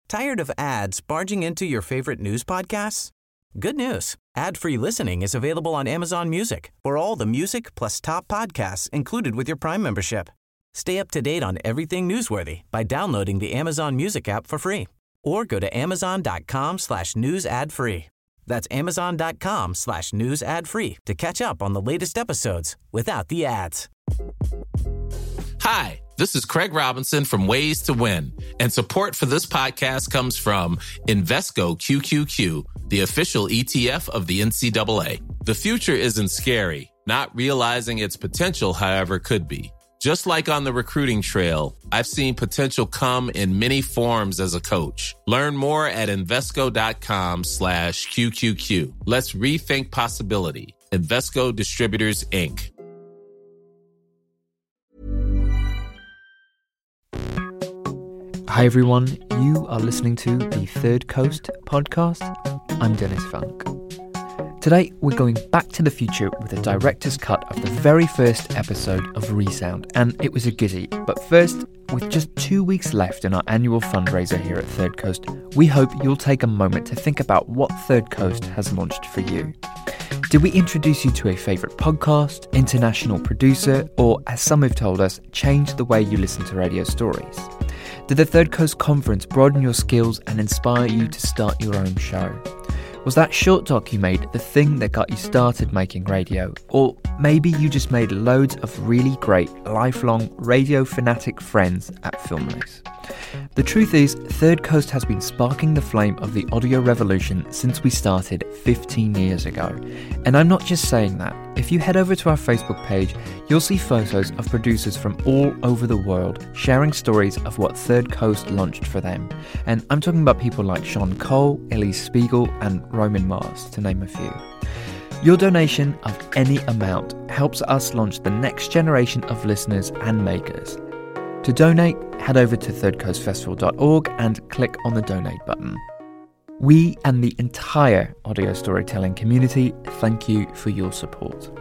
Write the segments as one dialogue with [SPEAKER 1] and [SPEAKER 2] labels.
[SPEAKER 1] Tired of ads barging into your favorite news podcasts? Good news. Ad-free listening is available on Amazon Music for all the music plus top podcasts included with your Prime membership. Stay up to date on everything newsworthy by downloading the Amazon Music app for free or go to amazon.com/news ad free. That's amazon.com/news ad free to catch up on the latest episodes without the ads.
[SPEAKER 2] Hi, this is Craig Robinson from Ways to Win, and support for this podcast comes from Invesco QQQ, the official ETF of the NCAA. The future isn't scary. Not realizing its potential, however, could be. Just like on the recruiting trail, I've seen potential come in many forms as a coach. Learn more at Invesco.com/QQQ. Let's rethink possibility. Invesco Distributors, Inc.
[SPEAKER 3] Hi everyone, you are listening to the Third Coast podcast. I'm Dennis Funk. Today we're going back to the future with a director's cut of the very first episode of Resound, and it was a goodie. But first, with just 2 weeks left in our annual fundraiser here at Third Coast, we hope you'll take a moment to think about what Third Coast has launched for you. Did we introduce you to a favourite podcast, international producer, or, as some have told us, change the way you listen to radio stories? Did the Third Coast Conference broaden your skills and inspire you to start your own show? Was that short doc you made the thing that got you started making radio? Or maybe you just made loads of really great, lifelong radio fanatic friends at Filmrace. The truth is, Third Coast has been sparking the flame of the audio revolution since we started 15 years ago. And I'm not just saying that. If you head over to our Facebook page, you'll see photos of producers from all over the world sharing stories of what Third Coast launched for them. And I'm talking about people like Sean Cole, Elise Spiegel, and Roman Mars, to name a few. Your donation of any amount helps us launch the next generation of listeners and makers. To donate, head over to thirdcoastfestival.org and click on the donate button. We and the entire audio storytelling community thank you for your support.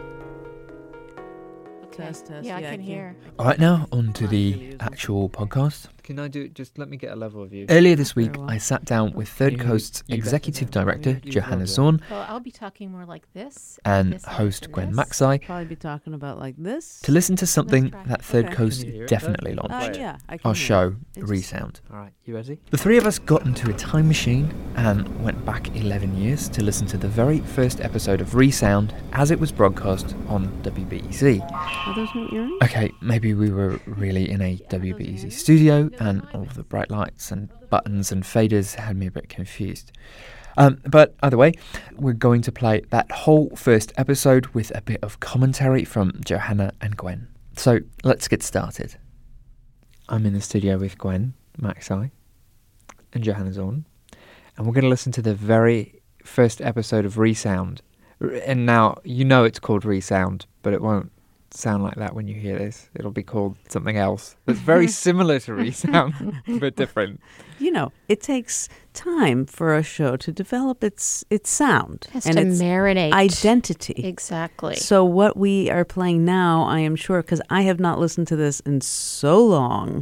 [SPEAKER 4] Test.
[SPEAKER 5] Yeah, I can hear.
[SPEAKER 3] All right, now on to the actual podcast.
[SPEAKER 4] Can I do? Just let me get a level of you.
[SPEAKER 3] Earlier this week, I sat down with Third Coast's Executive Director, Johanna Zorn,
[SPEAKER 5] Well, I'll be talking more like this.
[SPEAKER 3] and
[SPEAKER 5] this
[SPEAKER 3] host
[SPEAKER 5] and
[SPEAKER 3] Gwen
[SPEAKER 5] this.
[SPEAKER 3] Maxey
[SPEAKER 4] Probably be talking about like this.
[SPEAKER 3] to listen to something
[SPEAKER 5] try.
[SPEAKER 3] that Third
[SPEAKER 5] Okay.
[SPEAKER 3] Coast
[SPEAKER 4] Can you hear it,
[SPEAKER 3] definitely
[SPEAKER 4] though?
[SPEAKER 3] launched.
[SPEAKER 4] Yeah, I can
[SPEAKER 3] Our
[SPEAKER 4] hear
[SPEAKER 3] show,
[SPEAKER 4] it. It's-
[SPEAKER 3] Resound.
[SPEAKER 4] All right, you ready?
[SPEAKER 3] The three of us got into a time machine and went back 11 years to listen to the very first episode of Resound as it was broadcast on WBEZ.
[SPEAKER 4] Are those not yours?
[SPEAKER 3] Okay, maybe we were really in a WBEZ studio and all of the bright lights and buttons and faders had me a bit confused. But either way, we're going to play that whole first episode with a bit of commentary from Johanna and Gwen. So let's get started. I'm in the studio with Gwen Maxey and Johanna Zorn, and we're going to listen to the very first episode of Resound. And now, you know it's called Resound, but it won't sound like that when you hear this. It'll be called something else that's very similar to Resound, but different.
[SPEAKER 4] You know, it takes time for a show to develop its sound
[SPEAKER 5] Has
[SPEAKER 4] and
[SPEAKER 5] to
[SPEAKER 4] its
[SPEAKER 5] marinate.
[SPEAKER 4] identity.
[SPEAKER 5] Exactly.
[SPEAKER 4] So what we are playing now, I am sure, because I have not listened to this in so long,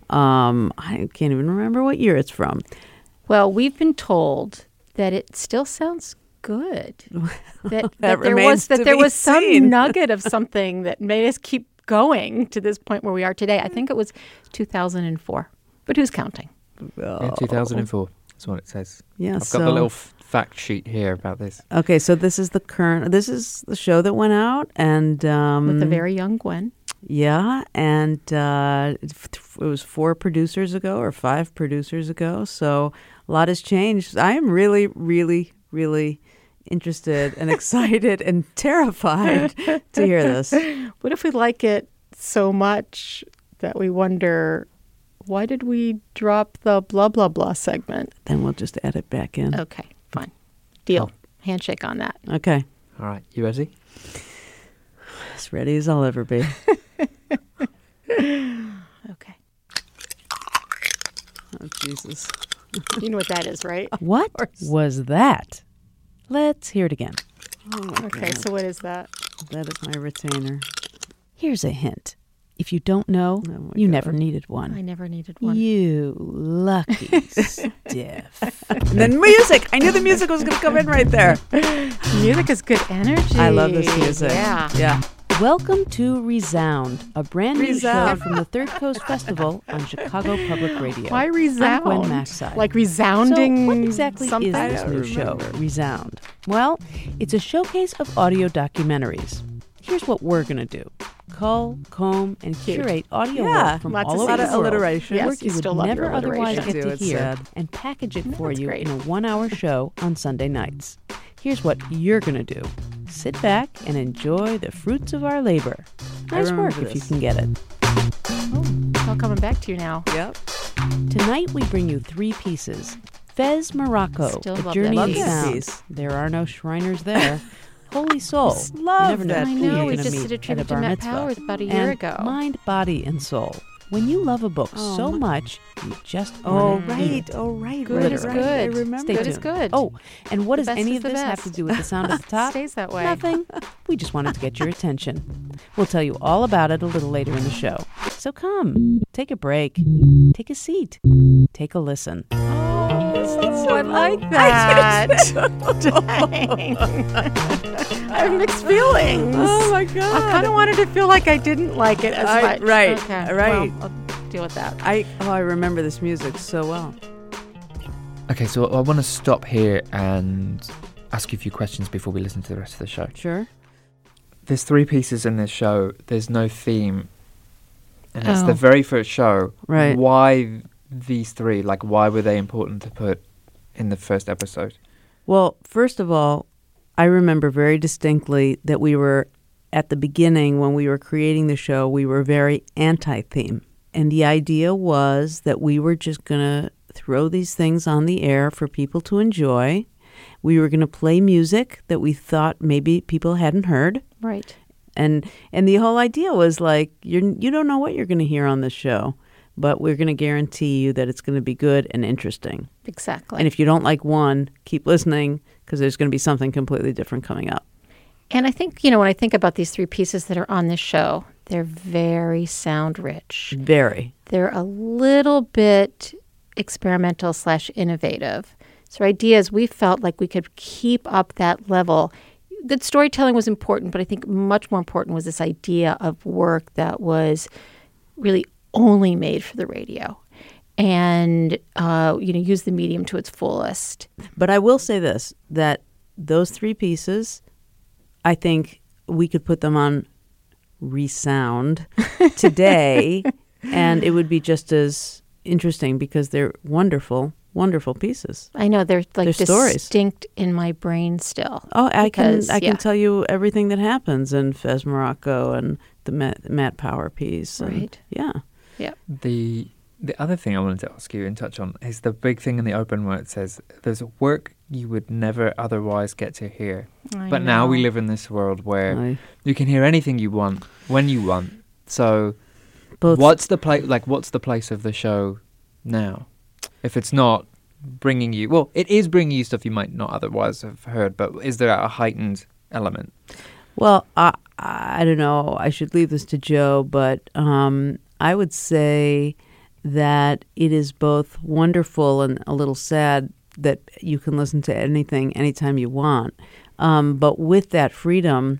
[SPEAKER 4] I can't even remember what year it's from.
[SPEAKER 5] Well, we've been told that it still sounds good. That there
[SPEAKER 4] remains to
[SPEAKER 5] was
[SPEAKER 4] be
[SPEAKER 5] some
[SPEAKER 4] seen.
[SPEAKER 5] nugget of something that made us keep going to this point where we are today. I think it was 2004, but who's counting?
[SPEAKER 3] Yeah, 2004. That's what it says.
[SPEAKER 4] Yeah,
[SPEAKER 3] I've got the little fact sheet here about this.
[SPEAKER 4] Okay, so this is the show that went out, and
[SPEAKER 5] With the very young Gwen.
[SPEAKER 4] yeah, and it was 4 producers ago or 5 producers ago, so a lot has changed. I am really, really, really interested and excited and terrified to hear this.
[SPEAKER 5] What if we like it so much that we wonder, why did we drop the blah, blah, blah segment?
[SPEAKER 4] Then we'll just add it back in.
[SPEAKER 5] Okay, fine. Deal. Handshake on that.
[SPEAKER 4] Okay,
[SPEAKER 3] All right, you ready?
[SPEAKER 4] as ready as I'll ever be.
[SPEAKER 5] Okay.
[SPEAKER 4] Oh, Jesus.
[SPEAKER 5] You know what that is, right?
[SPEAKER 4] What was that? Let's hear it again. Oh my
[SPEAKER 5] Okay,
[SPEAKER 4] God.
[SPEAKER 5] so what is that?
[SPEAKER 4] That is my retainer. Here's a hint. If you don't know, you never needed one.
[SPEAKER 5] I never needed one.
[SPEAKER 4] You lucky stiff. And then music. I knew the music was going to come in right there.
[SPEAKER 5] Music is good energy.
[SPEAKER 4] I love this music.
[SPEAKER 5] Yeah.
[SPEAKER 4] Welcome to Resound, a brand new show from the Third Coast Festival on Chicago Public Radio.
[SPEAKER 5] Why Resound?
[SPEAKER 4] I'm Gwen Maxide.
[SPEAKER 5] Like resounding.
[SPEAKER 4] So what exactly
[SPEAKER 5] something?
[SPEAKER 4] is this new show, Resound? Well, it's a showcase of audio documentaries. Here's what we're going to do. Cull, comb, and curate audio work from all over the world.
[SPEAKER 5] Alliteration. Yes,
[SPEAKER 4] Work you would never otherwise get to hear, and package it for you in a 1-hour show on Sunday nights. Here's what you're going to do. Sit back and enjoy the fruits of our labor. Nice work if you can get it.
[SPEAKER 5] Oh, it's all coming back to you now.
[SPEAKER 4] Yep. Tonight we bring you 3 pieces. Fez Morocco,
[SPEAKER 5] Still
[SPEAKER 4] A
[SPEAKER 5] love
[SPEAKER 4] Journey
[SPEAKER 5] that
[SPEAKER 4] in
[SPEAKER 5] piece.
[SPEAKER 4] Sound. There are no Shriners there. Holy Soul.
[SPEAKER 5] Love
[SPEAKER 4] you never
[SPEAKER 5] that.
[SPEAKER 4] know
[SPEAKER 5] I
[SPEAKER 4] who
[SPEAKER 5] know.
[SPEAKER 4] you're
[SPEAKER 5] We
[SPEAKER 4] gonna
[SPEAKER 5] just
[SPEAKER 4] meet
[SPEAKER 5] did a
[SPEAKER 4] at a
[SPEAKER 5] tribute to
[SPEAKER 4] bar
[SPEAKER 5] Matt
[SPEAKER 4] mitzvah.
[SPEAKER 5] Powers about a year
[SPEAKER 4] And
[SPEAKER 5] ago.
[SPEAKER 4] Mind, Body, and Soul. When you love a book so much, you just want to read it.
[SPEAKER 5] Good
[SPEAKER 4] Literally.
[SPEAKER 5] is good.
[SPEAKER 4] I remember. Stay
[SPEAKER 5] Good
[SPEAKER 4] tuned.
[SPEAKER 5] is good.
[SPEAKER 4] Oh, and what
[SPEAKER 5] The
[SPEAKER 4] does
[SPEAKER 5] best
[SPEAKER 4] any
[SPEAKER 5] is
[SPEAKER 4] of
[SPEAKER 5] the
[SPEAKER 4] this have
[SPEAKER 5] best.
[SPEAKER 4] to do with the sound at the top?
[SPEAKER 5] Stays that way.
[SPEAKER 4] Nothing. We just wanted to get your attention. We'll tell you all about it a little later in the show. So come, take a break, take a seat, take a listen.
[SPEAKER 5] I like that. Dang. I have mixed feelings.
[SPEAKER 4] Oh my God.
[SPEAKER 5] I kind of wanted to feel like I didn't like it as much.
[SPEAKER 4] right,
[SPEAKER 5] Okay.
[SPEAKER 4] right.
[SPEAKER 5] Well, I'll deal with that.
[SPEAKER 4] I remember this music so well.
[SPEAKER 3] Okay, so I want to stop here and ask you a few questions before we listen to the rest of the show.
[SPEAKER 4] Sure.
[SPEAKER 3] There's 3 pieces in this show. There's no theme. And it's the
[SPEAKER 5] Oh.
[SPEAKER 3] very first show.
[SPEAKER 4] Right.
[SPEAKER 3] Why these 3? Like, why were they important to put in the first episode?
[SPEAKER 4] Well, first of all, I remember very distinctly that we were, at the beginning, when we were creating the show, we were very anti-theme. And the idea was that we were just going to throw these things on the air for people to enjoy. We were going to play music that we thought maybe people hadn't heard.
[SPEAKER 5] Right.
[SPEAKER 4] And the whole idea was like, you don't know what you're going to hear on this show, but we're going to guarantee you that it's going to be good and interesting.
[SPEAKER 5] Exactly.
[SPEAKER 4] And if you don't like one, keep listening because there's going to be something completely different coming up.
[SPEAKER 5] And I think, when I think about these 3 pieces that are on this show, they're very sound rich.
[SPEAKER 4] Very.
[SPEAKER 5] They're a little bit experimental / innovative. So ideas, we felt like we could keep up that level. Good storytelling was important, but I think much more important was this idea of work that was really only made for the radio and, use the medium to its fullest.
[SPEAKER 4] But I will say this, that those 3 pieces, I think we could put them on Resound today, and it would be just as interesting because they're wonderful, wonderful pieces.
[SPEAKER 5] I know they're like
[SPEAKER 4] They're stories.
[SPEAKER 5] distinct in my brain still.
[SPEAKER 4] Oh, I
[SPEAKER 5] Because,
[SPEAKER 4] can tell you everything that happens in Fez Morocco and the Matt Power piece. And,
[SPEAKER 5] Right.
[SPEAKER 4] yeah.
[SPEAKER 5] Yeah.
[SPEAKER 3] The other thing I wanted to ask you and touch on is the big thing in the open where it says there's work you would never otherwise get to hear. But now we live in this world where you can hear anything you want when you want. So what's the place of the show now? If it's not bringing you, well, it is bringing you stuff you might not otherwise have heard, but is there a heightened element?
[SPEAKER 4] Well, I don't know. I should leave this to Joe, but I would say that it is both wonderful and a little sad that you can listen to anything anytime you want. But with that freedom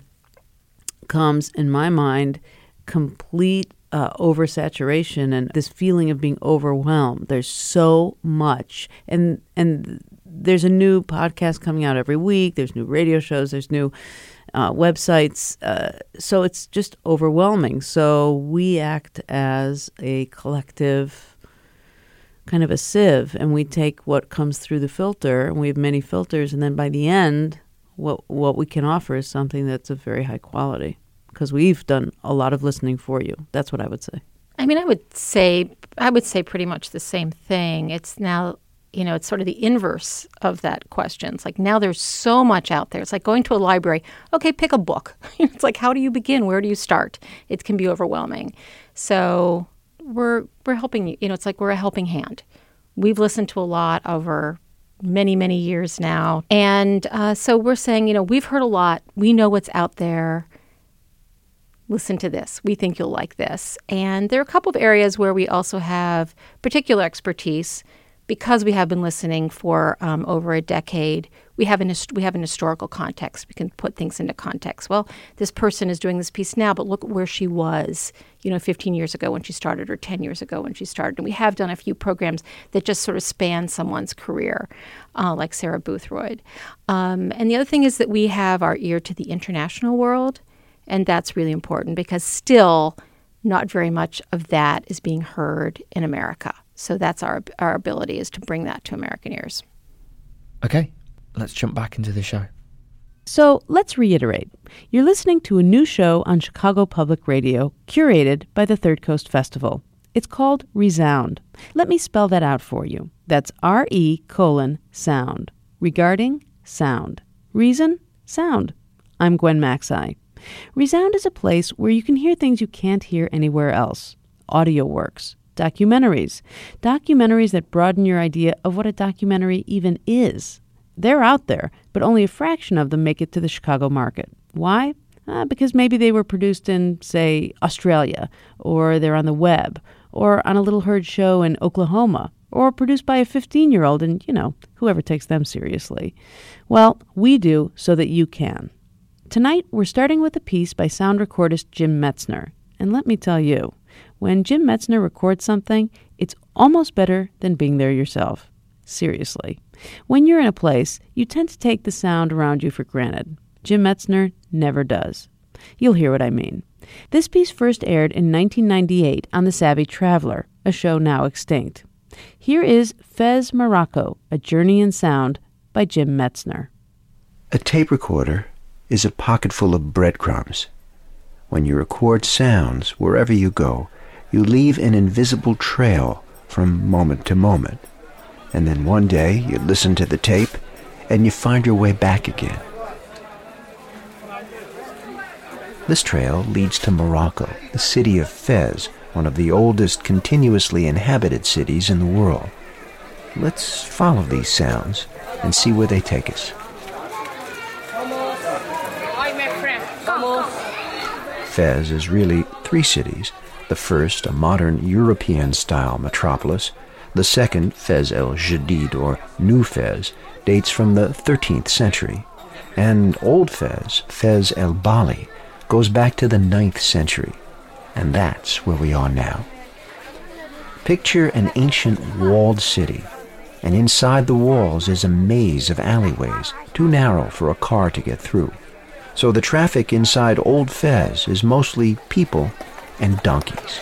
[SPEAKER 4] comes, in my mind, complete oversaturation and this feeling of being overwhelmed. There's so much. And there's a new podcast coming out every week. There's new radio shows. There's new websites. So it's just overwhelming. So we act as a collective, kind of a sieve, and we take what comes through the filter, and we have many filters, and then by the end, what we can offer is something that's of very high quality, because we've done a lot of listening for you. That's what I would say.
[SPEAKER 5] I mean, I would say pretty much the same thing. It's now, it's sort of the inverse of that question. It's like now there's so much out there. It's like going to a library. Okay, pick a book. It's like, how do you begin? Where do you start? It can be overwhelming. So we're helping you. It's like we're a helping hand. We've listened to a lot over many, many years now. And so we're saying, we've heard a lot. We know what's out there. listen to this. We think you'll like this. And there are a couple of areas where we also have particular expertise. Because we have been listening for over a decade, we have an historical context. We can put things into context. Well, this person is doing this piece now, but look where she was, 15 years ago when she started, or 10 years ago when she started. And we have done a few programs that just sort of span someone's career, like Sarah Boothroyd. And the other thing is that we have our ear to the international world, and that's really important because still not very much of that is being heard in America. So that's our ability, is to bring that to American ears.
[SPEAKER 3] Okay, let's jump back into the show.
[SPEAKER 4] So let's reiterate. You're listening to a new show on Chicago Public Radio, curated by the Third Coast Festival. It's called Resound. Let me spell that out for you. That's RE:sound. Regarding sound. Reason? Sound. I'm Gwen Macsai. Resound is a place where you can hear things you can't hear anywhere else. Audio works. Documentaries that broaden your idea of what a documentary even is. They're out there, but only a fraction of them make it to the Chicago market. Why? Because maybe they were produced in, say, Australia, or they're on the web, or on a Little Heard show in Oklahoma, or produced by a 15-year-old and, whoever takes them seriously. Well, we do so that you can. Tonight, we're starting with a piece by sound recordist Jim Metzner. And let me tell you, when Jim Metzner records something, it's almost better than being there yourself. Seriously. When you're in a place, you tend to take the sound around you for granted. Jim Metzner never does. You'll hear what I mean. This piece first aired in 1998 on The Savvy Traveler, a show now extinct. Here is Fez Morocco, A Journey in Sound by Jim Metzner.
[SPEAKER 6] A tape recorder is a pocket full of breadcrumbs. When you record sounds, wherever you go, you leave an invisible trail from moment to moment. And then one day you listen to the tape and you find your way back again. This trail leads to Morocco, the city of Fez, one of the oldest continuously inhabited cities in the world. Let's follow these sounds and see where they take us. Fez is really three cities. The first, a modern European-style metropolis. The second, Fez el Jadid, or New Fez, dates from the 13th century. And Old Fez, Fez el Bali, goes back to the 9th century. And that's where we are now. Picture an ancient walled city, and inside the walls is a maze of alleyways, too narrow for a car to get through. So the traffic inside Old Fez is mostly people and donkeys.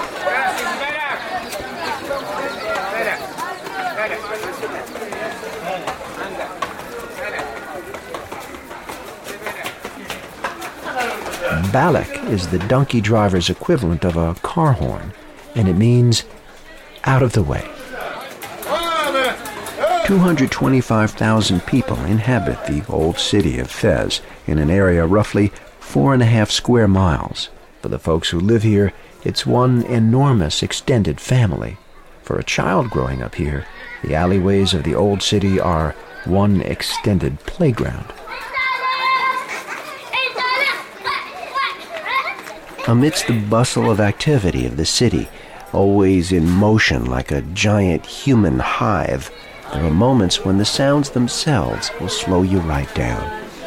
[SPEAKER 6] Balak is the donkey driver's equivalent of a car horn, and it means out of the way. 225,000 people inhabit the old city of Fez in an area roughly 4.5 square miles. For the folks who live here, it's one enormous extended family. For a child growing up here, the alleyways of the old city are one extended playground. Amidst the bustle of activity of the city, always in motion like a giant human hive, there are moments when the sounds themselves will slow you right down.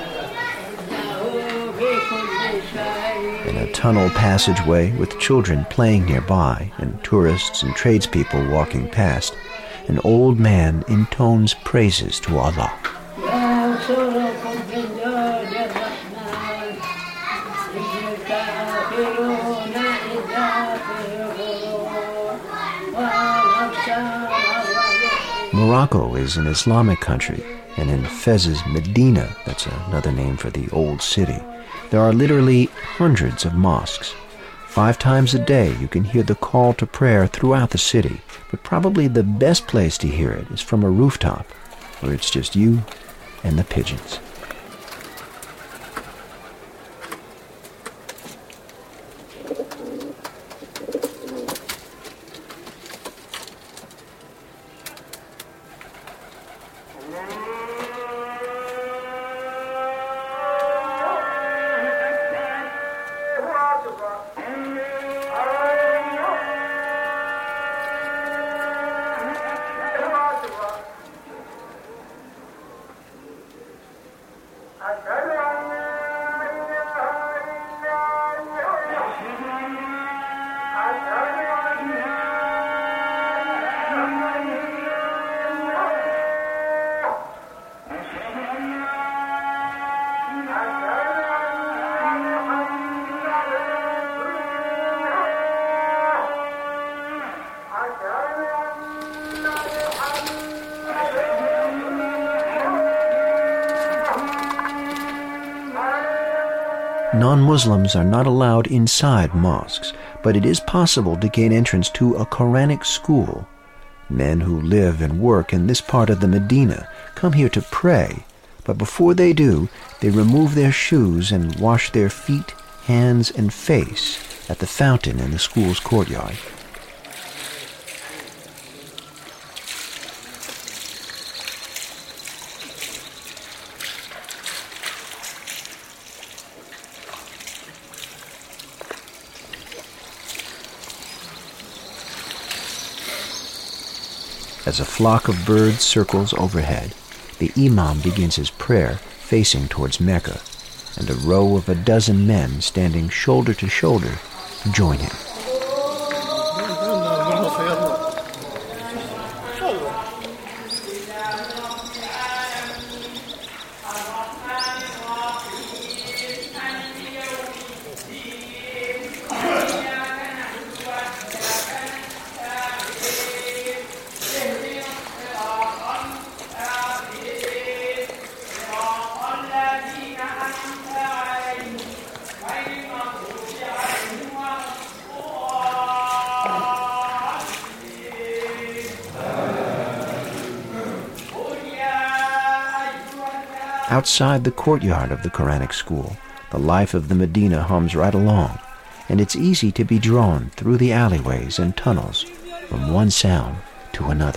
[SPEAKER 6] In a tunnel passageway with children playing nearby and tourists and tradespeople walking past, an old man intones praises to Allah. Morocco is an Islamic country, and in Fez's Medina, that's another name for the old city, there are literally hundreds of mosques. 5 times a day you can hear the call to prayer throughout the city, but probably the best place to hear it is from a rooftop, where it's just you and the pigeons. Non-Muslims are not allowed inside mosques, but it is possible to gain entrance to a Quranic school. Men who live and work in this part of the Medina come here to pray, but before they do, they remove their shoes and wash their feet, hands, and face at the fountain in the school's courtyard. As a flock of birds circles overhead, the imam begins his prayer facing towards Mecca, and a row of a dozen men standing shoulder to shoulder join him. Outside the courtyard of the Quranic school, the life of the Medina hums right along, and it's easy to be drawn through the alleyways and tunnels from one sound to another.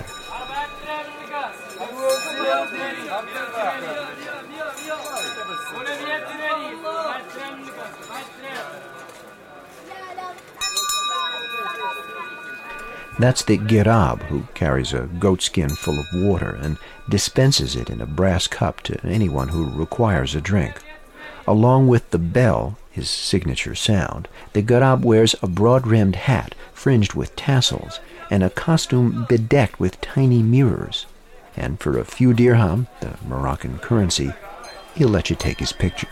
[SPEAKER 6] That's the girab, who carries a goatskin full of water and dispenses it in a brass cup to anyone who requires a drink. Along with the bell, his signature sound, the girab wears a broad-rimmed hat fringed with tassels and a costume bedecked with tiny mirrors. And for a few dirham, the Moroccan currency, he'll let you take his picture.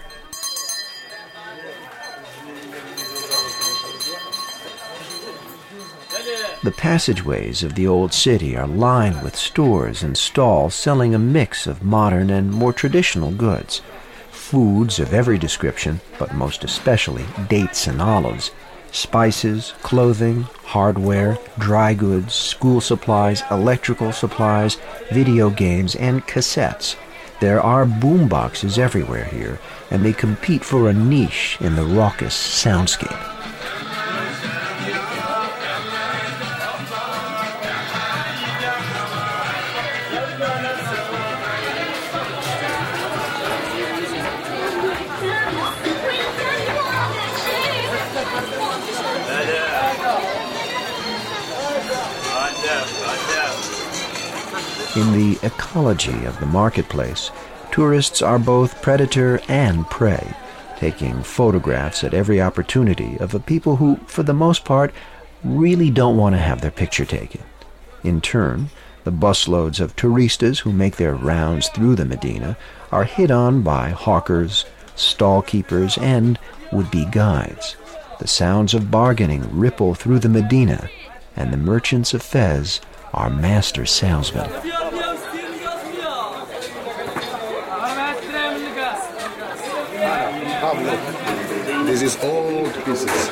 [SPEAKER 6] The passageways of the old city are lined with stores and stalls selling a mix of modern and more traditional goods. Foods of every description, but most especially dates and olives, spices, clothing, hardware, dry goods, school supplies, electrical supplies, video games, and cassettes. There are boomboxes everywhere here, and they compete for a niche in the raucous soundscape. In the ecology of the marketplace, tourists are both predator and prey, taking photographs at every opportunity of a people who, for the most part, really don't want to have their picture taken. In turn, the busloads of touristas who make their rounds through the Medina are hit on by hawkers, stall keepers, and would-be guides. The sounds of bargaining ripple through the Medina, and the merchants of Fez are master salesmen.
[SPEAKER 7] This is old pieces.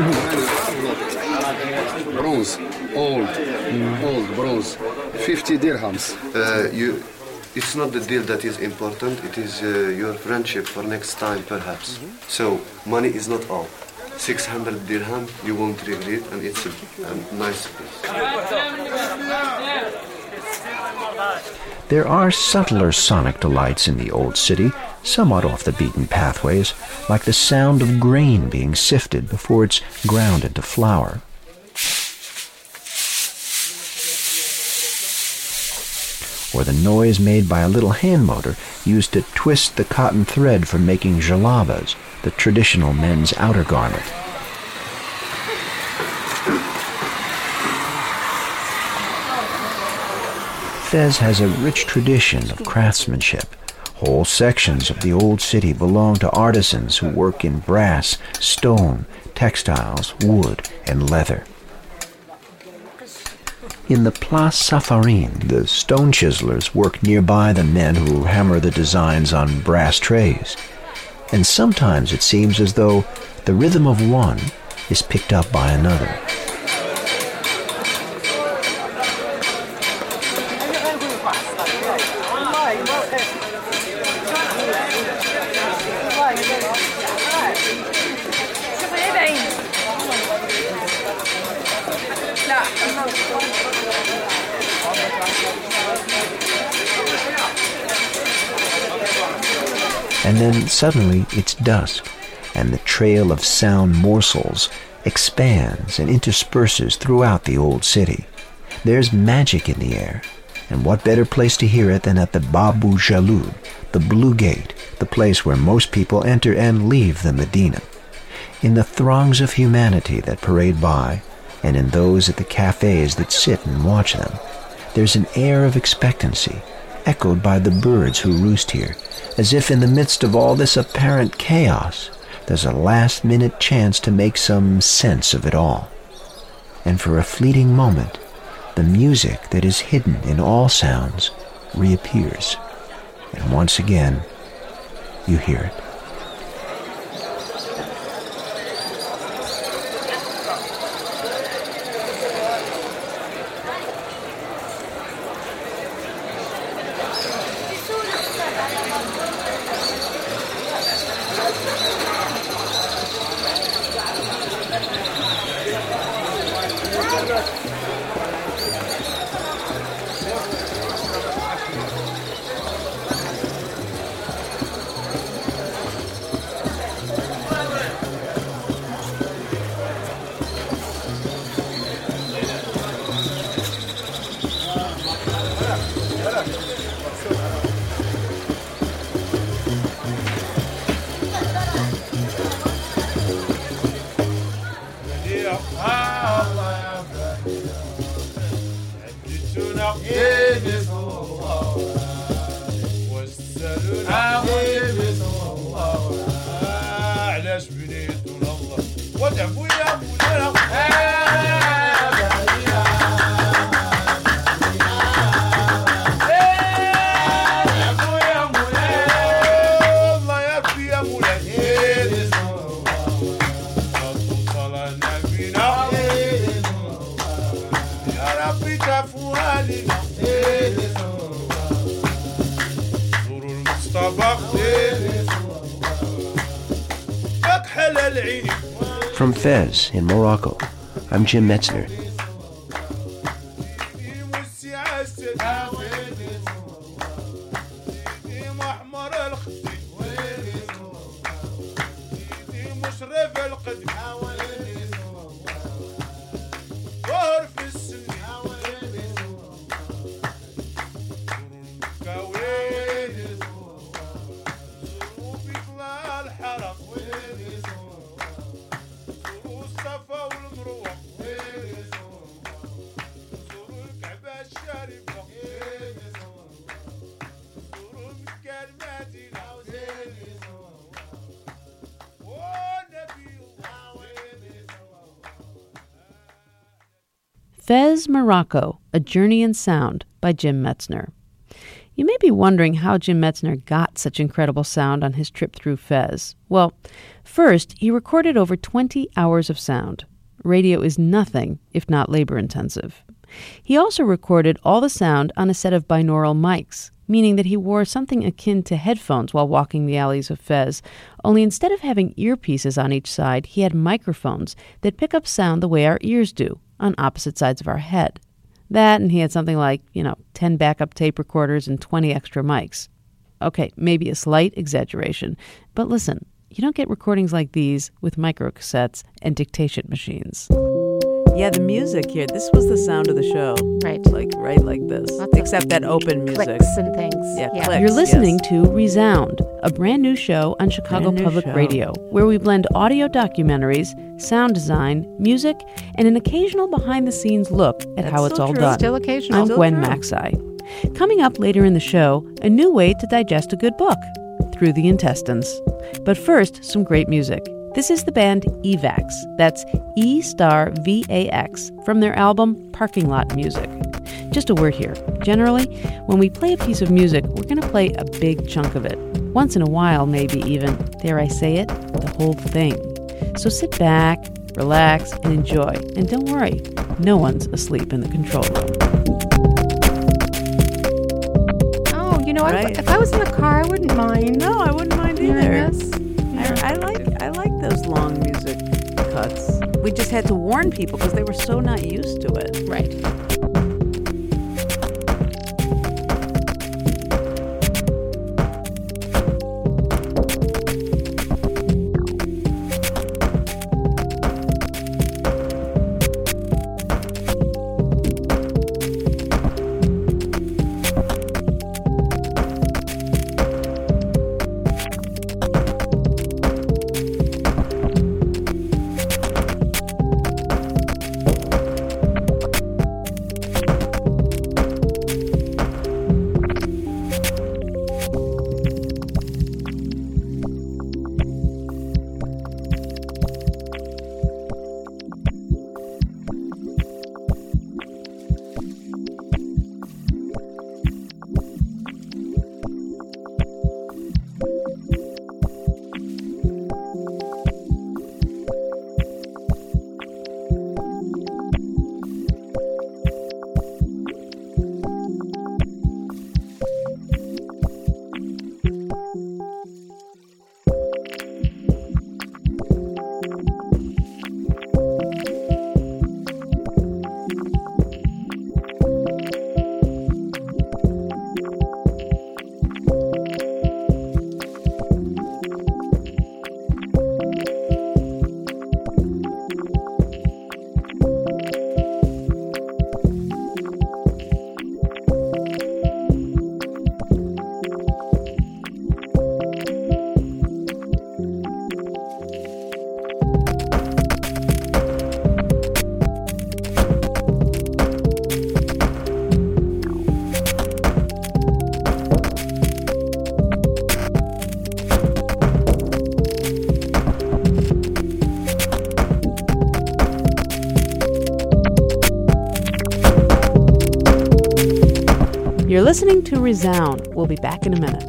[SPEAKER 7] Bronze, old bronze. 50 dirhams.
[SPEAKER 8] It's not the deal that is important. It is your friendship for next time, perhaps. So money is not all. 600 dirham, you won't regret, and it's a nice piece.
[SPEAKER 6] There are subtler sonic delights in the old city, somewhat off the beaten pathways, like the sound of grain being sifted before it's ground into flour. or the noise made by a little hand motor used to twist the cotton thread for making jalabas, the traditional men's outer garment. Fez has a rich tradition of craftsmanship. Whole sections of the old city belong to artisans who work in brass, stone, textiles, wood, and leather. In the Place Safarine, the stone chiselers work nearby the men who hammer the designs on brass trays. And sometimes it seems as though the rhythm of one is picked up by another. And then suddenly it's dusk, and the trail of sound morsels expands and intersperses throughout the old city. There's magic in the air, and what better place to hear it than at the Babu Jalud, the Blue Gate, the place where most people enter and leave the Medina. In the throngs of humanity that parade by, and in those at the cafes that sit and watch them, there's an air of expectancy, echoed by the birds who roost here, as if in the midst of all this apparent chaos, there's a last-minute chance to make some sense of it all. And for a fleeting moment, the music that is hidden in all sounds reappears. And once again, you hear it. From Fez in Morocco, I'm Jim Metzner.
[SPEAKER 4] Fez, Morocco, A Journey in Sound by Jim Metzner. You may be wondering how Jim Metzner got such incredible sound on his trip through Fez. Well, first, he recorded over 20 hours of sound. Radio is nothing if not labor-intensive. He also recorded all the sound on a set of binaural mics, meaning that he wore something akin to headphones while walking the alleys of Fez, only instead of having earpieces on each side, he had microphones that pick up sound the way our ears do, on opposite sides of our head. That, and he had something like, 10 backup tape recorders and 20 extra mics. Okay, maybe a slight exaggeration, but listen, you don't get recordings like these with microcassettes and dictation machines. Yeah, the music here. This was the sound of the show.
[SPEAKER 5] Right.
[SPEAKER 4] Right like this.
[SPEAKER 5] Lots of
[SPEAKER 4] Except that open music.
[SPEAKER 5] Clicks and things.
[SPEAKER 4] Yeah, clicks.
[SPEAKER 9] You're listening
[SPEAKER 4] yes.
[SPEAKER 9] to Resound, a brand new show on Chicago
[SPEAKER 4] Brand new
[SPEAKER 9] Public
[SPEAKER 4] show.
[SPEAKER 9] Radio, where we blend audio documentaries, sound design, music, and an occasional behind-the-scenes look at
[SPEAKER 4] That's
[SPEAKER 9] how it's
[SPEAKER 4] still
[SPEAKER 9] all
[SPEAKER 4] true.
[SPEAKER 9] done.
[SPEAKER 5] Still occasional.
[SPEAKER 9] I'm
[SPEAKER 4] Still
[SPEAKER 9] Gwen
[SPEAKER 4] true.
[SPEAKER 9] Maxey. Coming up later in the show, a new way to digest a good book, through the intestines. But first, some great music. This is the band EVAX, that's E*VAX, from their album Parking Lot Music. Just a word here. Generally, when we play a piece of music, we're going to play a big chunk of it. Once in a while, maybe even, dare I say it, the whole thing. So sit back, relax, and enjoy. And don't worry, no one's asleep in the control room.
[SPEAKER 5] Oh, you know,
[SPEAKER 4] Right.
[SPEAKER 5] if I was in the car, I wouldn't mind.
[SPEAKER 4] No, I wouldn't mind
[SPEAKER 5] hearing
[SPEAKER 4] either.
[SPEAKER 5] this.
[SPEAKER 4] I like those long music cuts. We just had to warn people because they were so not used to it.
[SPEAKER 5] Right.
[SPEAKER 9] You're listening to Resound. We'll be back in a minute.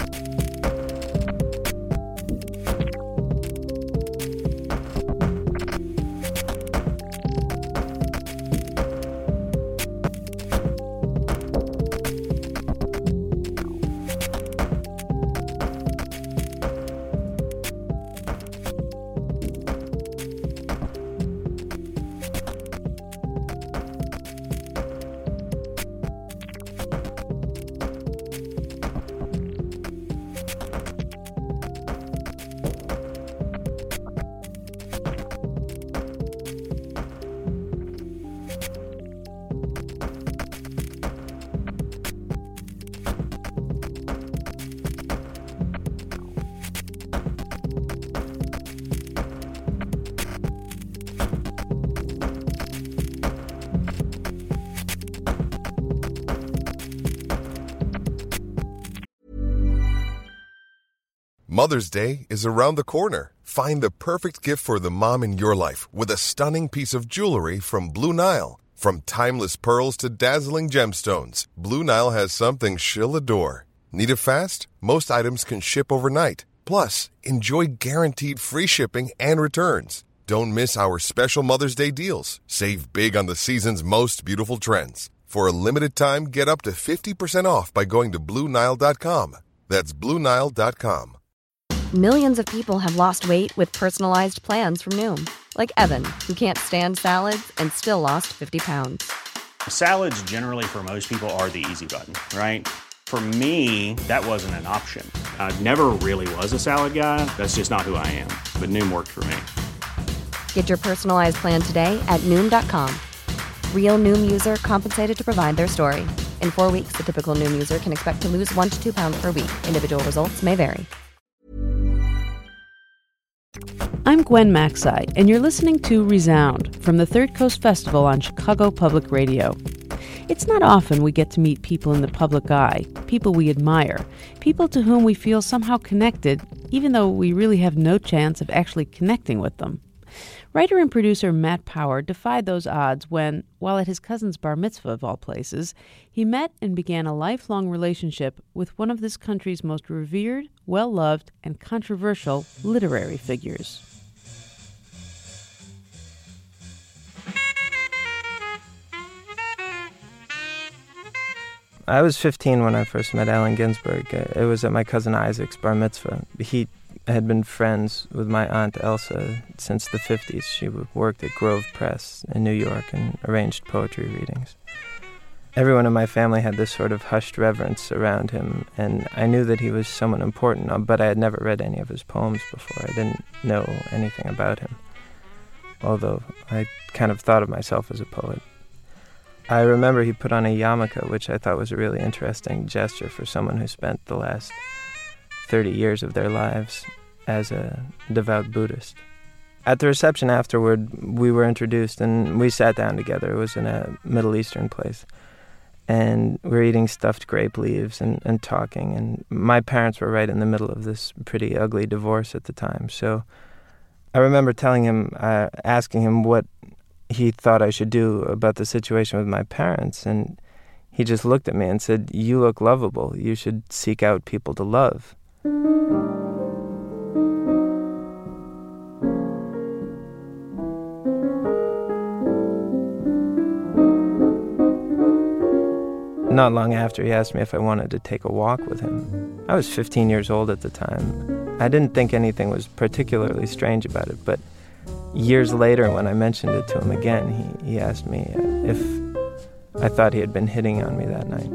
[SPEAKER 10] Mother's Day is around the corner. Find the perfect gift for the mom in your life with a stunning piece of jewelry from Blue Nile. From timeless pearls to dazzling gemstones, Blue Nile has something she'll adore. Need it fast? Most items can ship overnight. Plus, enjoy guaranteed free shipping and returns. Don't miss our special Mother's Day deals. Save big on the season's most beautiful trends. For a limited time, get up to 50% off by going to BlueNile.com. That's BlueNile.com.
[SPEAKER 11] Millions of people have lost weight with personalized plans from Noom. Like Evan, who can't stand salads and still lost 50 pounds.
[SPEAKER 12] Salads generally for most people are the easy button, right? For me, that wasn't an option. I never really was a salad guy. That's just not who I am. But Noom worked for me.
[SPEAKER 11] Get your personalized plan today at Noom.com. Real Noom user compensated to provide their story. In 4 weeks, the typical Noom user can expect to lose 1 to 2 pounds per week. Individual results may vary.
[SPEAKER 9] I'm Gwen Macsai, and you're listening to Resound from the Third Coast Festival on Chicago Public Radio. It's not often we get to meet people in the public eye, people we admire, people to whom we feel somehow connected, even though we really have no chance of actually connecting with them. Writer and producer Matt Power defied those odds when, while at his cousin's bar mitzvah of all places, he met and began a lifelong relationship with one of this country's most revered, well-loved, and controversial literary figures.
[SPEAKER 13] I was 15 when I first met Allen Ginsberg. It was at my cousin Isaac's bar mitzvah. He had been friends with my aunt Elsa since the 50s. She worked at Grove Press in New York and arranged poetry readings. Everyone in my family had this sort of hushed reverence around him, and I knew that he was someone important, but I had never read any of his poems before. I didn't know anything about him, although I kind of thought of myself as a poet. I remember he put on a yarmulke, which I thought was a really interesting gesture for someone who spent the last 30 years of their lives as a devout Buddhist. At the reception afterward, we were introduced and we sat down together. It was in a Middle Eastern place. And we were eating stuffed grape leaves and talking. And my parents were right in the middle of this pretty ugly divorce at the time. So I remember telling him, asking him what he thought I should do about the situation with my parents, and he just looked at me and said, "You look lovable. You should seek out people to love." Not long after, he asked me if I wanted to take a walk with him. I was 15 years old at the time. I didn't think anything was particularly strange about it, but years later, when I mentioned it to him again, he asked me if I thought he had been hitting on me that night.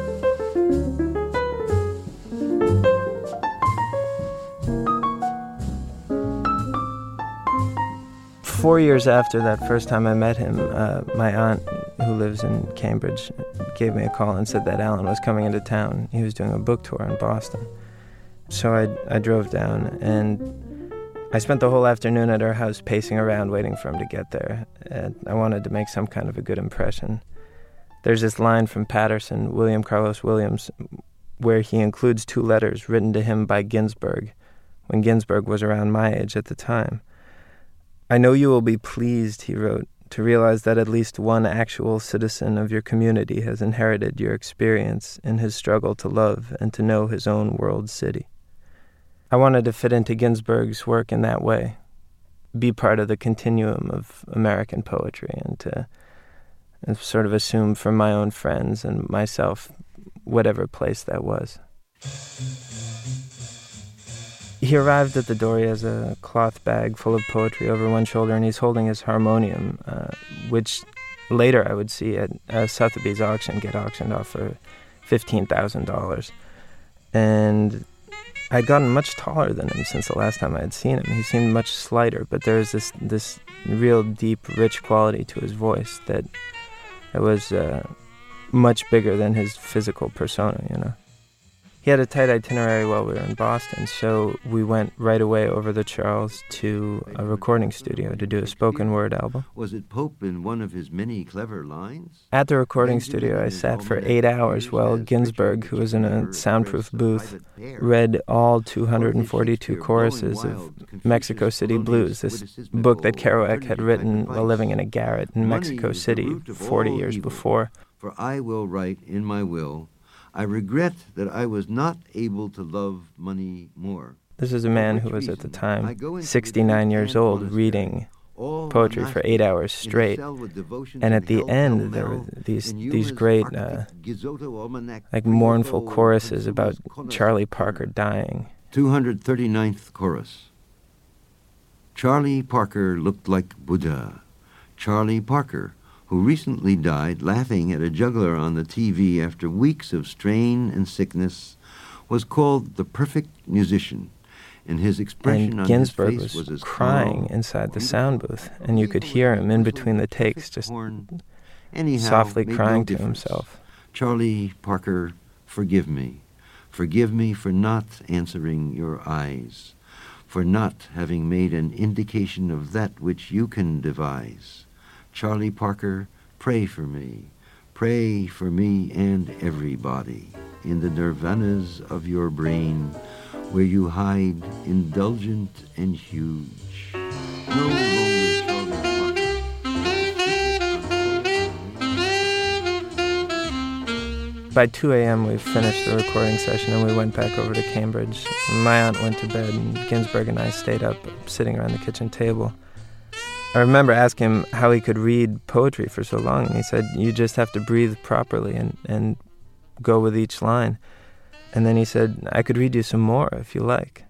[SPEAKER 13] Four years after that first time I met him, my aunt, who lives in Cambridge, gave me a call and said that Allen was coming into town. He was doing a book tour in Boston. So I drove down, and I spent the whole afternoon at her house pacing around waiting for him to get there. I wanted to make some kind of a good impression. There's this line from Patterson, William Carlos Williams, where he includes 2 letters written to him by Ginsberg, when Ginsberg was around my age at the time. "I know you will be pleased," he wrote, "to realize that at least one actual citizen of your community has inherited your experience in his struggle to love and to know his own world city." I wanted to fit into Ginsberg's work in that way, be part of the continuum of American poetry, and to sort of assume for my own friends and myself whatever place that was. He arrived at the door. He has a cloth bag full of poetry over one shoulder, and he's holding his harmonium, which later I would see at Sotheby's auction get auctioned off for $15,000. And I'd gotten much taller than him since the last time I had seen him. He seemed much slighter, but there was this real deep, rich quality to his voice that was much bigger than his physical persona, you know. He had a tight itinerary while we were in Boston, so we went right away over the Charles to a recording studio to do a spoken word album.
[SPEAKER 14] Was it Pope in one of his many clever lines?
[SPEAKER 13] At the recording studio, I sat for 8 hours while Ginsberg, who was in a soundproof booth, read all 242 choruses of Mexico City Blues, this book that Kerouac had written while living in a garret in Mexico City 40 years before.
[SPEAKER 14] For I will write in my will, I regret that I was not able to love money more.
[SPEAKER 13] This is a man who was at the time 69 years old, reading poetry for 8 hours straight. And at the end, there were these great, like mournful choruses about Charlie Parker dying.
[SPEAKER 14] 239th chorus. Charlie Parker looked like Buddha. Charlie Parker, who recently died laughing at a juggler on the TV after weeks of strain and sickness, was called the perfect musician, and his expression
[SPEAKER 13] and
[SPEAKER 14] on
[SPEAKER 13] Ginsberg
[SPEAKER 14] his face
[SPEAKER 13] was
[SPEAKER 14] as
[SPEAKER 13] crying
[SPEAKER 14] calm,
[SPEAKER 13] inside the sound booth, and you could hear him in between the takes just
[SPEAKER 14] anyhow,
[SPEAKER 13] softly
[SPEAKER 14] made
[SPEAKER 13] crying
[SPEAKER 14] no
[SPEAKER 13] to
[SPEAKER 14] difference.
[SPEAKER 13] himself.
[SPEAKER 14] Charlie Parker, forgive me. Forgive me for not answering your eyes, for not having made an indication of that which you can devise. Charlie Parker, pray for me. Pray for me and everybody in the nirvanas of your brain, where you hide indulgent and huge. No longer Charlie Parker.
[SPEAKER 13] By 2 a.m. we finished the recording session and we went back over to Cambridge. My aunt went to bed and Ginsberg and I stayed up, sitting around the kitchen table. I remember asking him how he could read poetry for so long, and he said, you just have to breathe properly and go with each line. And then he said, I could read you some more if you like.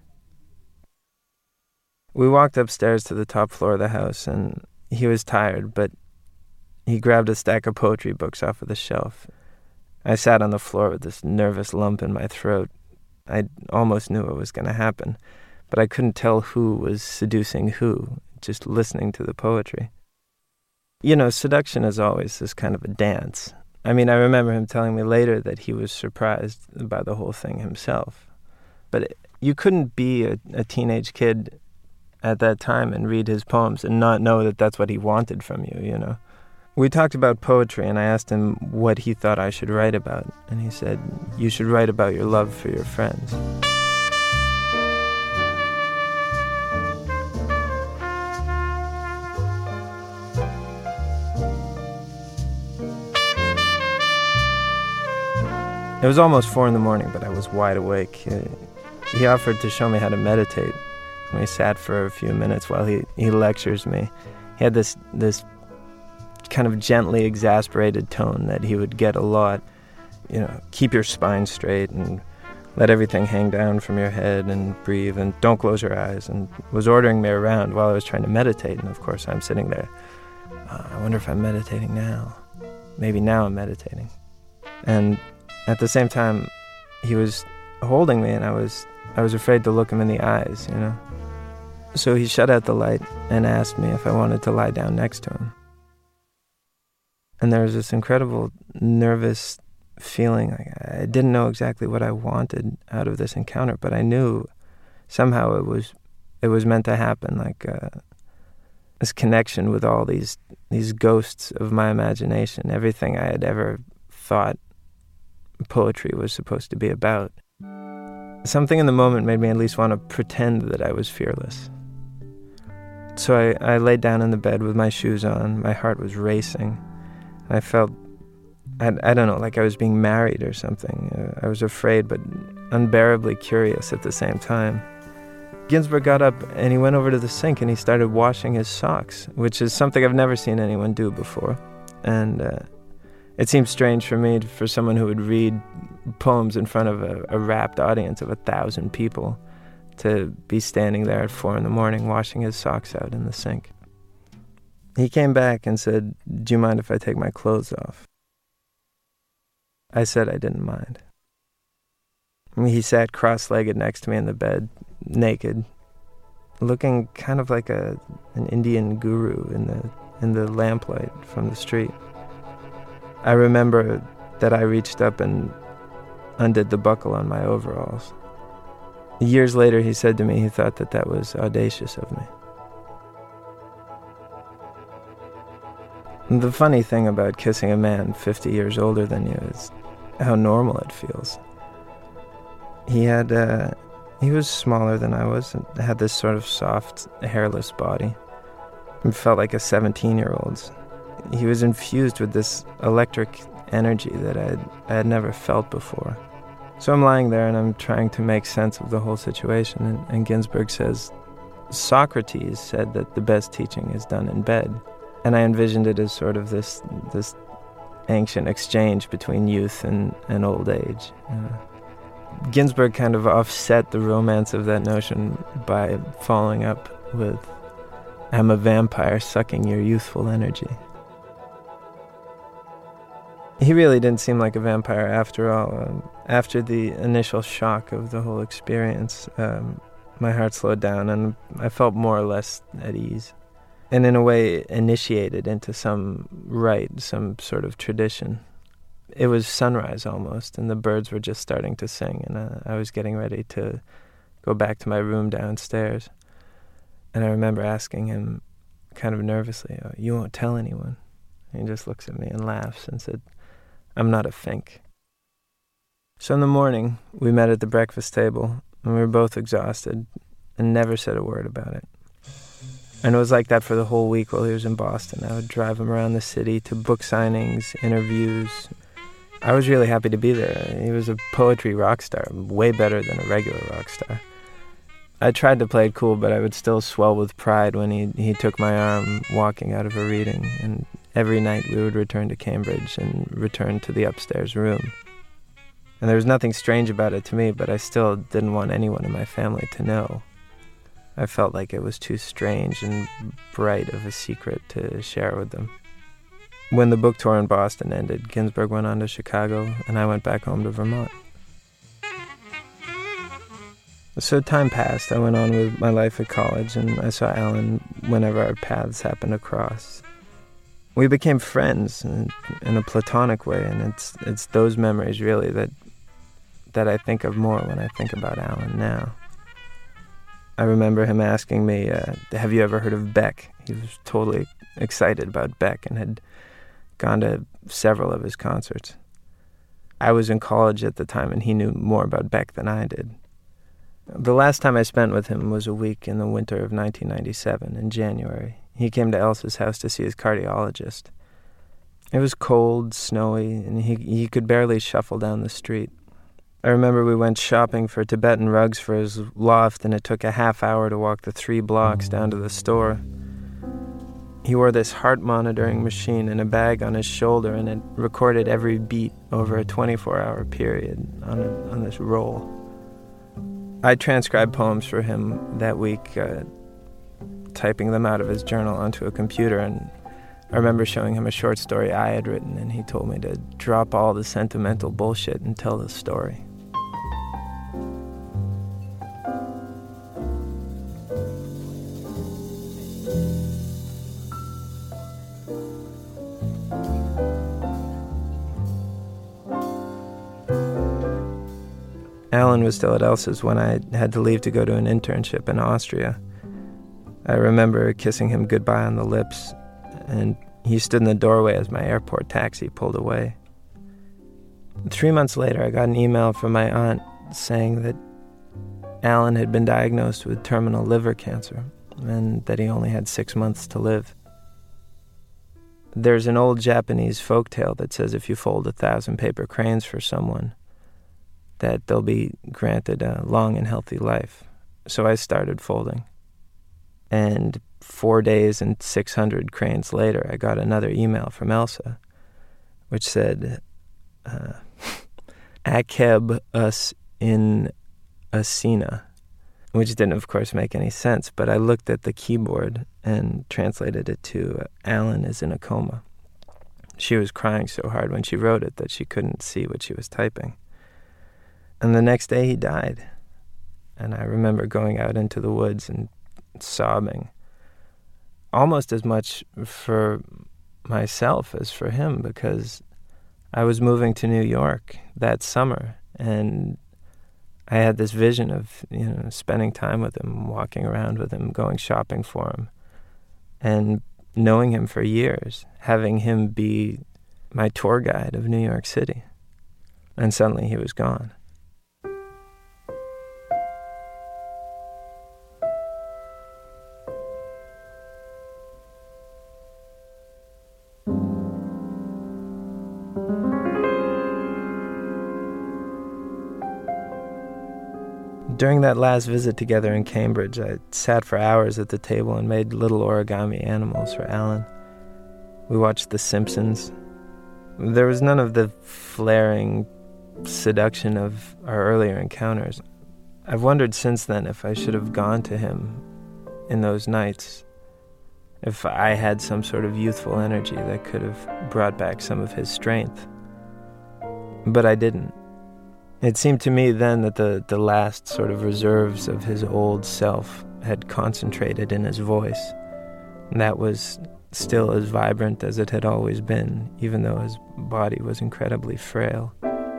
[SPEAKER 13] We walked upstairs to the top floor of the house, and he was tired, but he grabbed a stack of poetry books off of the shelf. I sat on the floor with this nervous lump in my throat. I almost knew what was going to happen, but I couldn't tell who was seducing who, just listening to the poetry. You know, seduction is always this kind of a dance. I mean, I remember him telling me later that he was surprised by the whole thing himself. But you couldn't be a teenage kid at that time and read his poems and not know that that's what he wanted from you, you know. We talked about poetry, and I asked him what he thought I should write about. And he said, you should write about your love for your friends. It was almost 4 a.m, but I was wide awake. He offered to show me how to meditate. We sat for a few minutes while he lectures me. He had this kind of gently exasperated tone that he would get a lot. You know, keep your spine straight and let everything hang down from your head and breathe and don't close your eyes, and was ordering me around while I was trying to meditate. And of course I'm sitting there. I wonder if I'm meditating now. Maybe now I'm meditating. And at the same time, he was holding me, and I was afraid to look him in the eyes, you know. So he shut out the light and asked me if I wanted to lie down next to him. And there was this incredible nervous feeling. Like I didn't know exactly what I wanted out of this encounter, but I knew somehow it was meant to happen, like this connection with all these ghosts of my imagination, everything I had ever thought poetry was supposed to be about. Something in the moment made me at least want to pretend that I was fearless. So I laid down in the bed with my shoes on. My heart was racing. I felt, I don't know, like I was being married or something. I was afraid but unbearably curious at the same time. Ginsberg got up and he went over to the sink and he started washing his socks, which is something I've never seen anyone do before. And it seemed strange for me, for someone who would read poems in front of a rapt audience of 1,000 people, to be standing there at 4 a.m. washing his socks out in the sink. He came back and said, do you mind if I take my clothes off? I said I didn't mind. He sat cross-legged next to me in the bed, naked, looking kind of like an Indian guru in the lamplight from the street. I remember that I reached up and undid the buckle on my overalls. Years later, he said to me he thought that was audacious of me. The funny thing about kissing a man 50 years older than you is how normal it feels. He was smaller than I was and had this sort of soft, hairless body. It felt like a 17-year-old's. He was infused with this electric energy that I had never felt before. So I'm lying there and I'm trying to make sense of the whole situation, and Ginsberg says, Socrates said that the best teaching is done in bed. And I envisioned it as sort of this ancient exchange between youth and old age. Ginsberg kind of offset the romance of that notion by following up with, I'm a vampire sucking your youthful energy. He really didn't seem like a vampire after all. After the initial shock of the whole experience, My heart slowed down, and I felt more or less at ease. And in a way, initiated into some rite, some sort of tradition. It was sunrise almost, and the birds were just starting to sing, and I was getting ready to go back to my room downstairs. And I remember asking him kind of nervously, "Oh, you won't tell anyone?" And he just looks at me and laughs and said, "I'm not a fink." So in the morning, we met at the breakfast table, and we were both exhausted and never said a word about it. And it was like that for the whole week while he was in Boston. I would drive him around the city to book signings, interviews. I was really happy to be there. He was a poetry rock star, way better than a regular rock star. I tried to play it cool, but I would still swell with pride when he took my arm walking out of a reading. And every night we would return to Cambridge and return to the upstairs room. And there was nothing strange about it to me, but I still didn't want anyone in my family to know. I felt like it was too strange and bright of a secret to share with them. When the book tour in Boston ended, Ginsberg went on to Chicago, and I went back home to Vermont. So time passed. I went on with my life at college, and I saw Alan whenever our paths happened to cross. We became friends in a platonic way, and it's those memories really that I think of more when I think about Alan now. I remember him asking me, have you ever heard of Beck? He was totally excited about Beck and had gone to several of his concerts. I was in college at the time, and he knew more about Beck than I did. The last time I spent with him was a week in the winter of 1997, in January. He came to Elsa's house to see his cardiologist. It was cold, snowy, and he could barely shuffle down the street. I remember we went shopping for Tibetan rugs for his loft, and it took a half hour to walk the 3 blocks down to the store. He wore this heart monitoring machine in a bag on his shoulder, and it recorded every beat over a 24-hour period on this roll. I transcribed poems for him that week, typing them out of his journal onto a computer, and I remember showing him a short story I had written, and he told me to drop all the sentimental bullshit and tell the story. Alan was still at Elsa's when I had to leave to go to an internship in Austria. I remember kissing him goodbye on the lips, and he stood in the doorway as my airport taxi pulled away. 3 months later, I got an email from my aunt saying that Alan had been diagnosed with terminal liver cancer and that he only had 6 months to live. There's an old Japanese folktale that says if you fold 1,000 paper cranes for someone, that they'll be granted a long and healthy life. So I started folding. And 4 days and 600 cranes later, I got another email from Elsa, which said, Akeb us in Asina, which didn't, of course, make any sense, but I looked at the keyboard and translated it to Alan is in a coma. She was crying so hard when she wrote it that she couldn't see what she was typing. And the next day he died. And I remember going out into the woods and sobbing, almost as much for myself as for him, because I was moving to New York that summer, and I had this vision of, spending time with him, walking around with him, going shopping for him, and knowing him for years, having him be my tour guide of New York City. And suddenly he was gone. During that last visit together in Cambridge, I sat for hours at the table and made little origami animals for Alan. We watched The Simpsons. There was none of the flaring seduction of our earlier encounters. I've wondered since then if I should have gone to him in those nights, if I had some sort of youthful energy that could have brought back some of his strength. But I didn't. It seemed to me then that the last sort of reserves of his old self had concentrated in his voice. And that was still as vibrant as it had always been, even though his body was incredibly frail.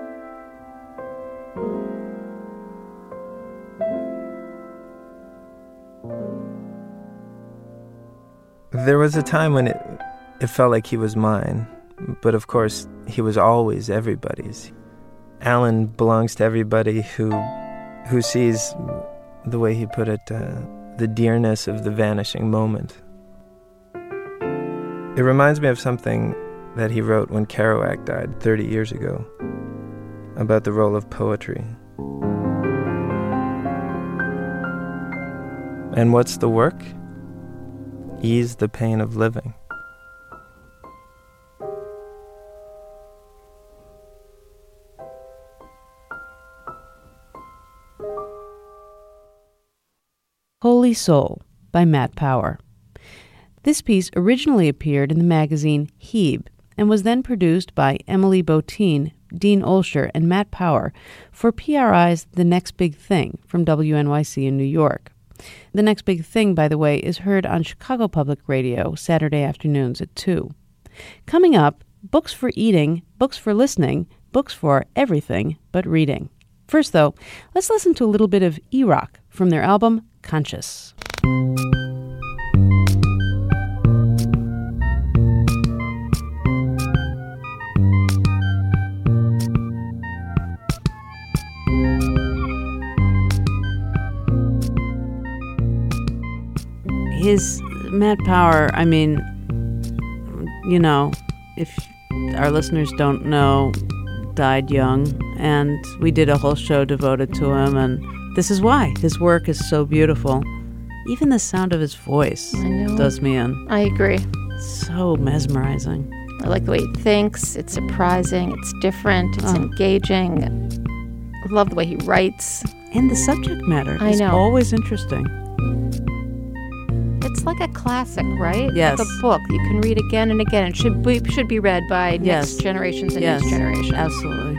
[SPEAKER 13] There was a time when it felt like he was mine, but of course he was always everybody's. Alan belongs to everybody who sees, the way he put it, the dearness of the vanishing moment. It reminds me of something that he wrote when Kerouac died 30 years ago, about the role of poetry. And what's the work? Ease the pain of living.
[SPEAKER 9] Holy Soul by Matt Power. This piece originally appeared in the magazine Hebe and was then produced by Emily Botein, Dean Olsher, and Matt Power for PRI's The Next Big Thing from WNYC in New York. The Next Big Thing, by the way, is heard on Chicago Public Radio Saturday afternoons at 2. Coming up, books for eating, books for listening, books for everything but reading. First, though, let's listen to a little bit of E-Rock from their album Conscious.
[SPEAKER 4] His Matt Power, I mean, you know, if our listeners don't know, died young, and we did a whole show devoted to him, and this is why. His work is so beautiful. Even the sound of his voice does me in.
[SPEAKER 5] I agree.
[SPEAKER 4] So mesmerizing.
[SPEAKER 5] I like the way he thinks. It's surprising. It's different. It's engaging. I love the way he writes.
[SPEAKER 4] And the subject matter is always interesting.
[SPEAKER 5] It's like a classic, right?
[SPEAKER 4] Yes.
[SPEAKER 5] Like a book you can read again and again. It should be read by next generations and next generations.
[SPEAKER 4] Absolutely.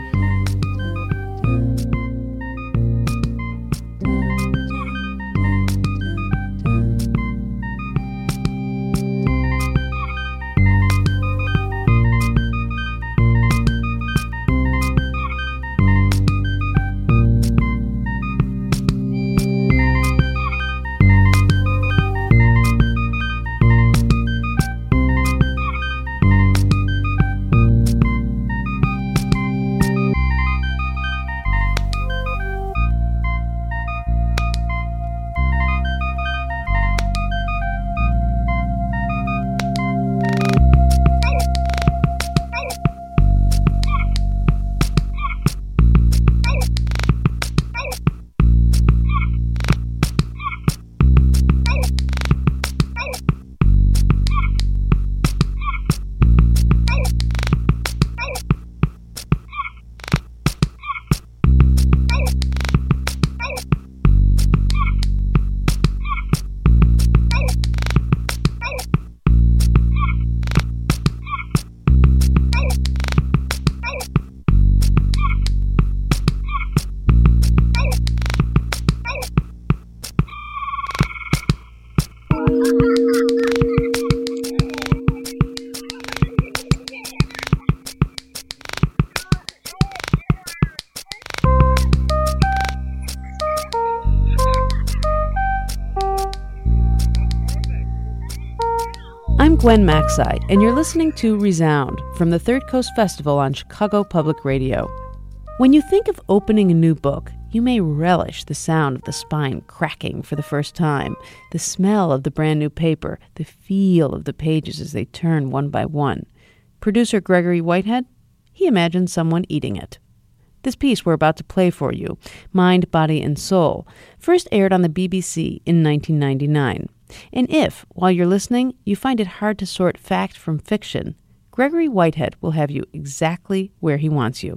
[SPEAKER 9] I'm Gwen Macsai, and you're listening to Resound from the Third Coast Festival on Chicago Public Radio. When you think of opening a new book, you may relish the sound of the spine cracking for the first time, the smell of the brand new paper, the feel of the pages as they turn one by one. Producer Gregory Whitehead, he imagined someone eating it. This piece we're about to play for you, Mind, Body, and Soul, first aired on the BBC in 1999. And if, while you're listening, you find it hard to sort fact from fiction, Gregory Whitehead will have you exactly where he wants you.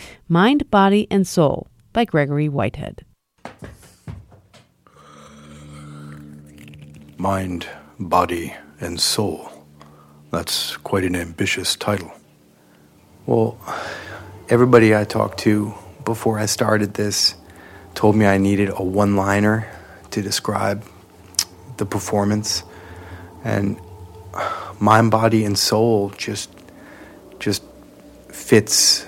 [SPEAKER 9] Mind, Body, and Soul by Gregory Whitehead.
[SPEAKER 15] Mind, Body, and Soul. That's quite an ambitious title. Well, everybody I talk to
[SPEAKER 16] before I started this told me I needed a one-liner to describe the performance, and Mind, Body, and Soul just fits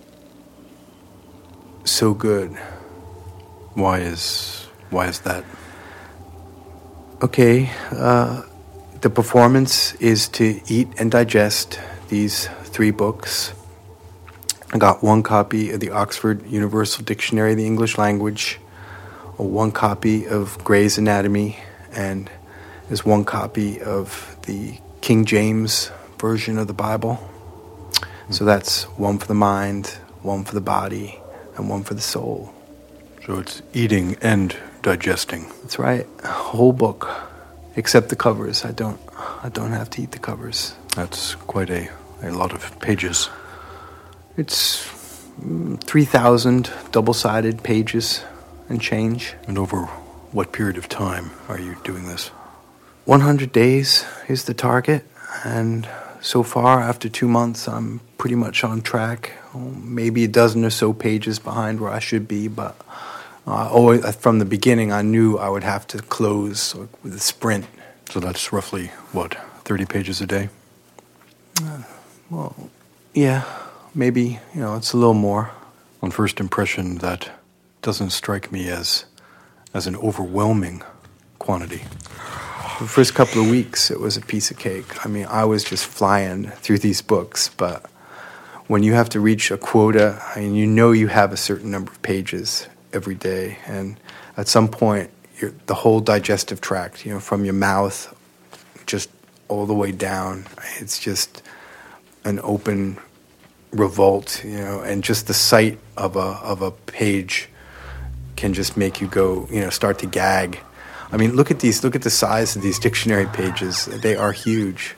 [SPEAKER 16] so good.
[SPEAKER 15] Why is that?
[SPEAKER 16] Okay, the performance is to eat and digest these 3 books. I got 1 copy of the Oxford Universal Dictionary of the English Language, 1 copy of Gray's Anatomy, and there's 1 copy of the King James version of the Bible. So that's 1 for the mind, 1 for the body, and 1 for the soul.
[SPEAKER 15] So it's eating and digesting.
[SPEAKER 16] That's right. A whole book, except the covers. I don't have to eat the covers.
[SPEAKER 15] That's quite a lot of pages.
[SPEAKER 16] It's 3,000 double-sided pages and change.
[SPEAKER 15] And over what period of time are you doing this?
[SPEAKER 16] 100 days is the target, and so far, after 2 months, I'm pretty much on track. Maybe a dozen or so pages behind where I should be, but always, from the beginning, I knew I would have to close with a sprint.
[SPEAKER 15] So that's roughly, 30 pages a day?
[SPEAKER 16] Well, yeah, maybe, it's a little more.
[SPEAKER 15] On first impression, that doesn't strike me as an overwhelming quantity.
[SPEAKER 16] The first couple of weeks, it was a piece of cake. I mean, I was just flying through these books, but when you have to reach a quota, you have a certain number of pages every day, and at some point, the whole digestive tract, from your mouth just all the way down, it's just an open revolt, and just the sight of a page can just make you go, start to gag. I mean, look at the size of these dictionary pages. They are huge.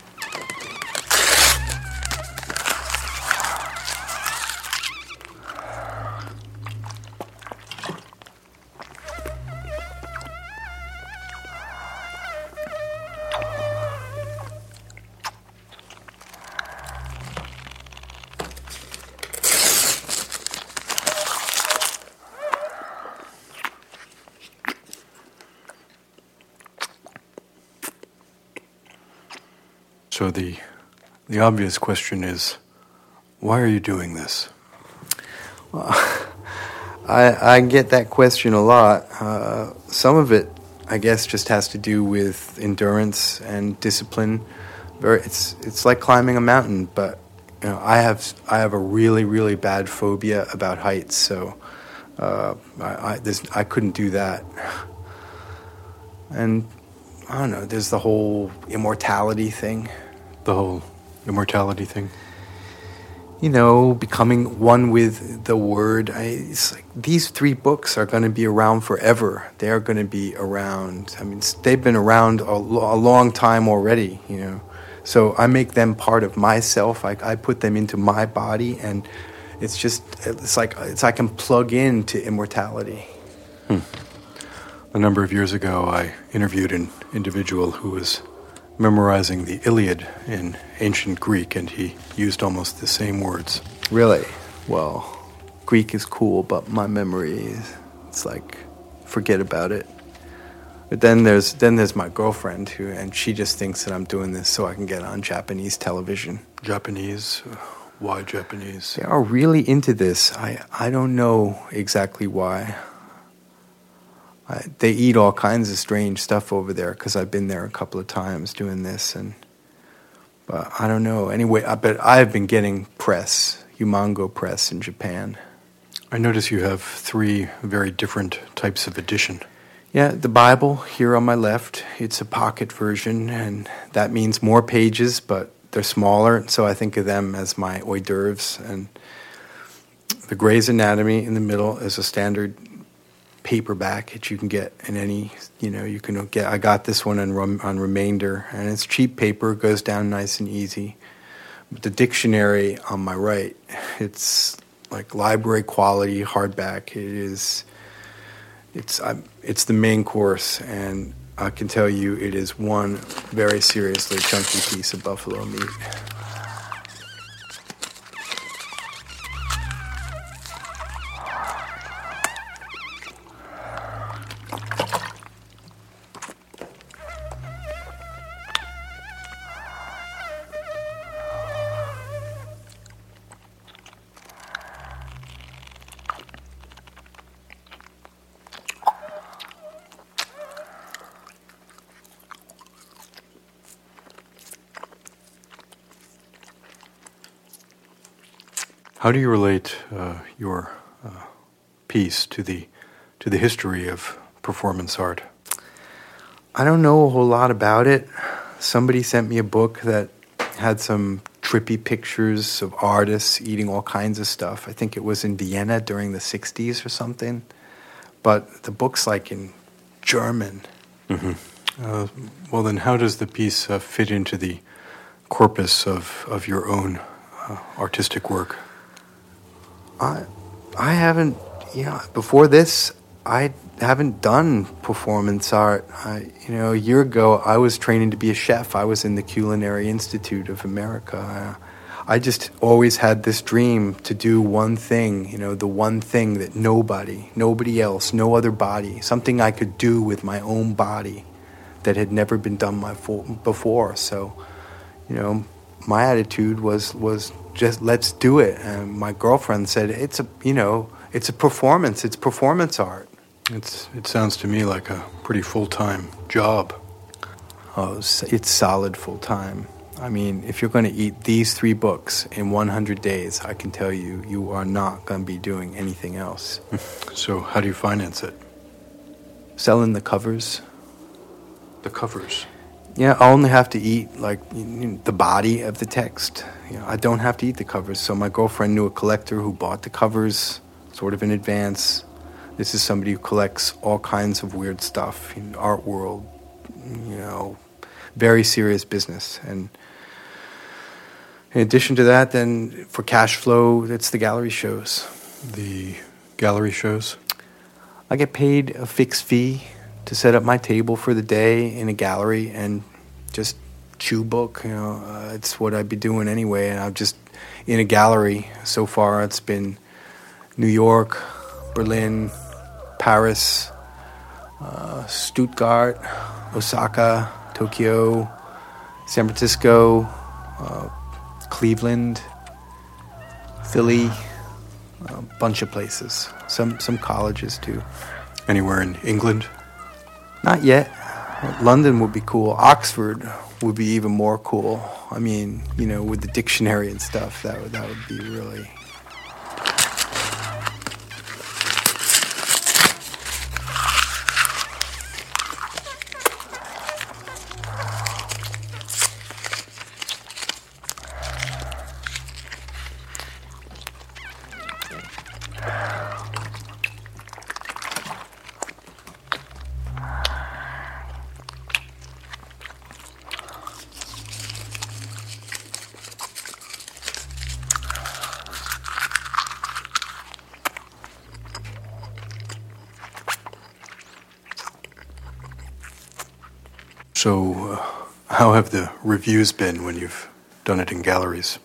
[SPEAKER 15] So the obvious question is, why are you doing this?
[SPEAKER 16] Well, I get that question a lot. Some of it, I guess, just has to do with endurance and discipline. It's like climbing a mountain, but I have a really, really bad phobia about heights, so I couldn't do that. And I don't know, there's the whole immortality thing.
[SPEAKER 15] The whole immortality thing?
[SPEAKER 16] Becoming one with the Word. It's like these 3 books are going to be around forever. They are going to be around. I mean, they've been around a long time already, So I make them part of myself. I put them into my body, and it's like I can plug into immortality.
[SPEAKER 15] A number of years ago, I interviewed an individual who was memorizing the Iliad in ancient Greek, and he used almost the same words.
[SPEAKER 16] Really? Well, Greek is cool, but my memory it's like, forget about it. But then there's my girlfriend and she just thinks that I'm doing this so I can get on Japanese television.
[SPEAKER 15] Japanese? Why Japanese?
[SPEAKER 16] They are really into this. I don't know exactly why. They eat all kinds of strange stuff over there because I've been there a couple of times doing this, but I don't know. Anyway, but I've been getting press, Humongo press in Japan.
[SPEAKER 15] I notice you have 3 very different types of edition.
[SPEAKER 16] Yeah, the Bible here on my left, it's a pocket version, and that means more pages, but they're smaller, so I think of them as my hors d'oeuvres. And the Gray's Anatomy in the middle is a standard paperback that you can get in any, you can get. I got this one on Remainder, and it's cheap paper, goes down nice and easy. But the dictionary on my right, it's like library quality hardback. It's the main course, and I can tell you it is one very seriously chunky piece of buffalo meat.
[SPEAKER 15] How do you relate your piece to the history of performance art?
[SPEAKER 16] I don't know a whole lot about it. Somebody sent me a book that had some trippy pictures of artists eating all kinds of stuff. I think it was in Vienna during the 60s or something. But the book's like in German.
[SPEAKER 15] Mm-hmm. Well, then how does the piece fit into the corpus of your own artistic work?
[SPEAKER 16] I haven't, before this, I haven't done performance art. A year ago, I was training to be a chef. I was in the Culinary Institute of America. I just always had this dream to do one thing, the one thing that nobody else, no other body, something I could do with my own body that had never been done before. So, my attitude was just let's do it. And my girlfriend said, it's a performance. It's performance art.
[SPEAKER 15] It sounds to me like a pretty full-time job.
[SPEAKER 16] Oh, it's solid full-time. I mean, if you're going to eat these 3 books in 100 days, I can tell you, you are not going to be doing anything else.
[SPEAKER 15] So how do you finance it?
[SPEAKER 16] Selling the covers.
[SPEAKER 15] The covers?
[SPEAKER 16] Yeah, I only have to eat, the body of the text. I don't have to eat the covers. So my girlfriend knew a collector who bought the covers sort of in advance. This is somebody who collects all kinds of weird stuff in the art world, very serious business. And in addition to that, then for cash flow, it's the gallery shows.
[SPEAKER 15] The gallery shows?
[SPEAKER 16] I get paid a fixed fee to set up my table for the day in a gallery and just chew book. It's what I'd be doing anyway. And I'm just in a gallery. So far, it's been New York, Berlin, Paris, Stuttgart, Osaka, Tokyo, San Francisco, Cleveland, Philly, a bunch of places. Some colleges too.
[SPEAKER 15] Anywhere in England?
[SPEAKER 16] Not yet. London would be cool. Oxford would be even more cool. I mean, with the dictionary and stuff, that would be really.
[SPEAKER 15] So, how have the reviews been when you've done it in galleries?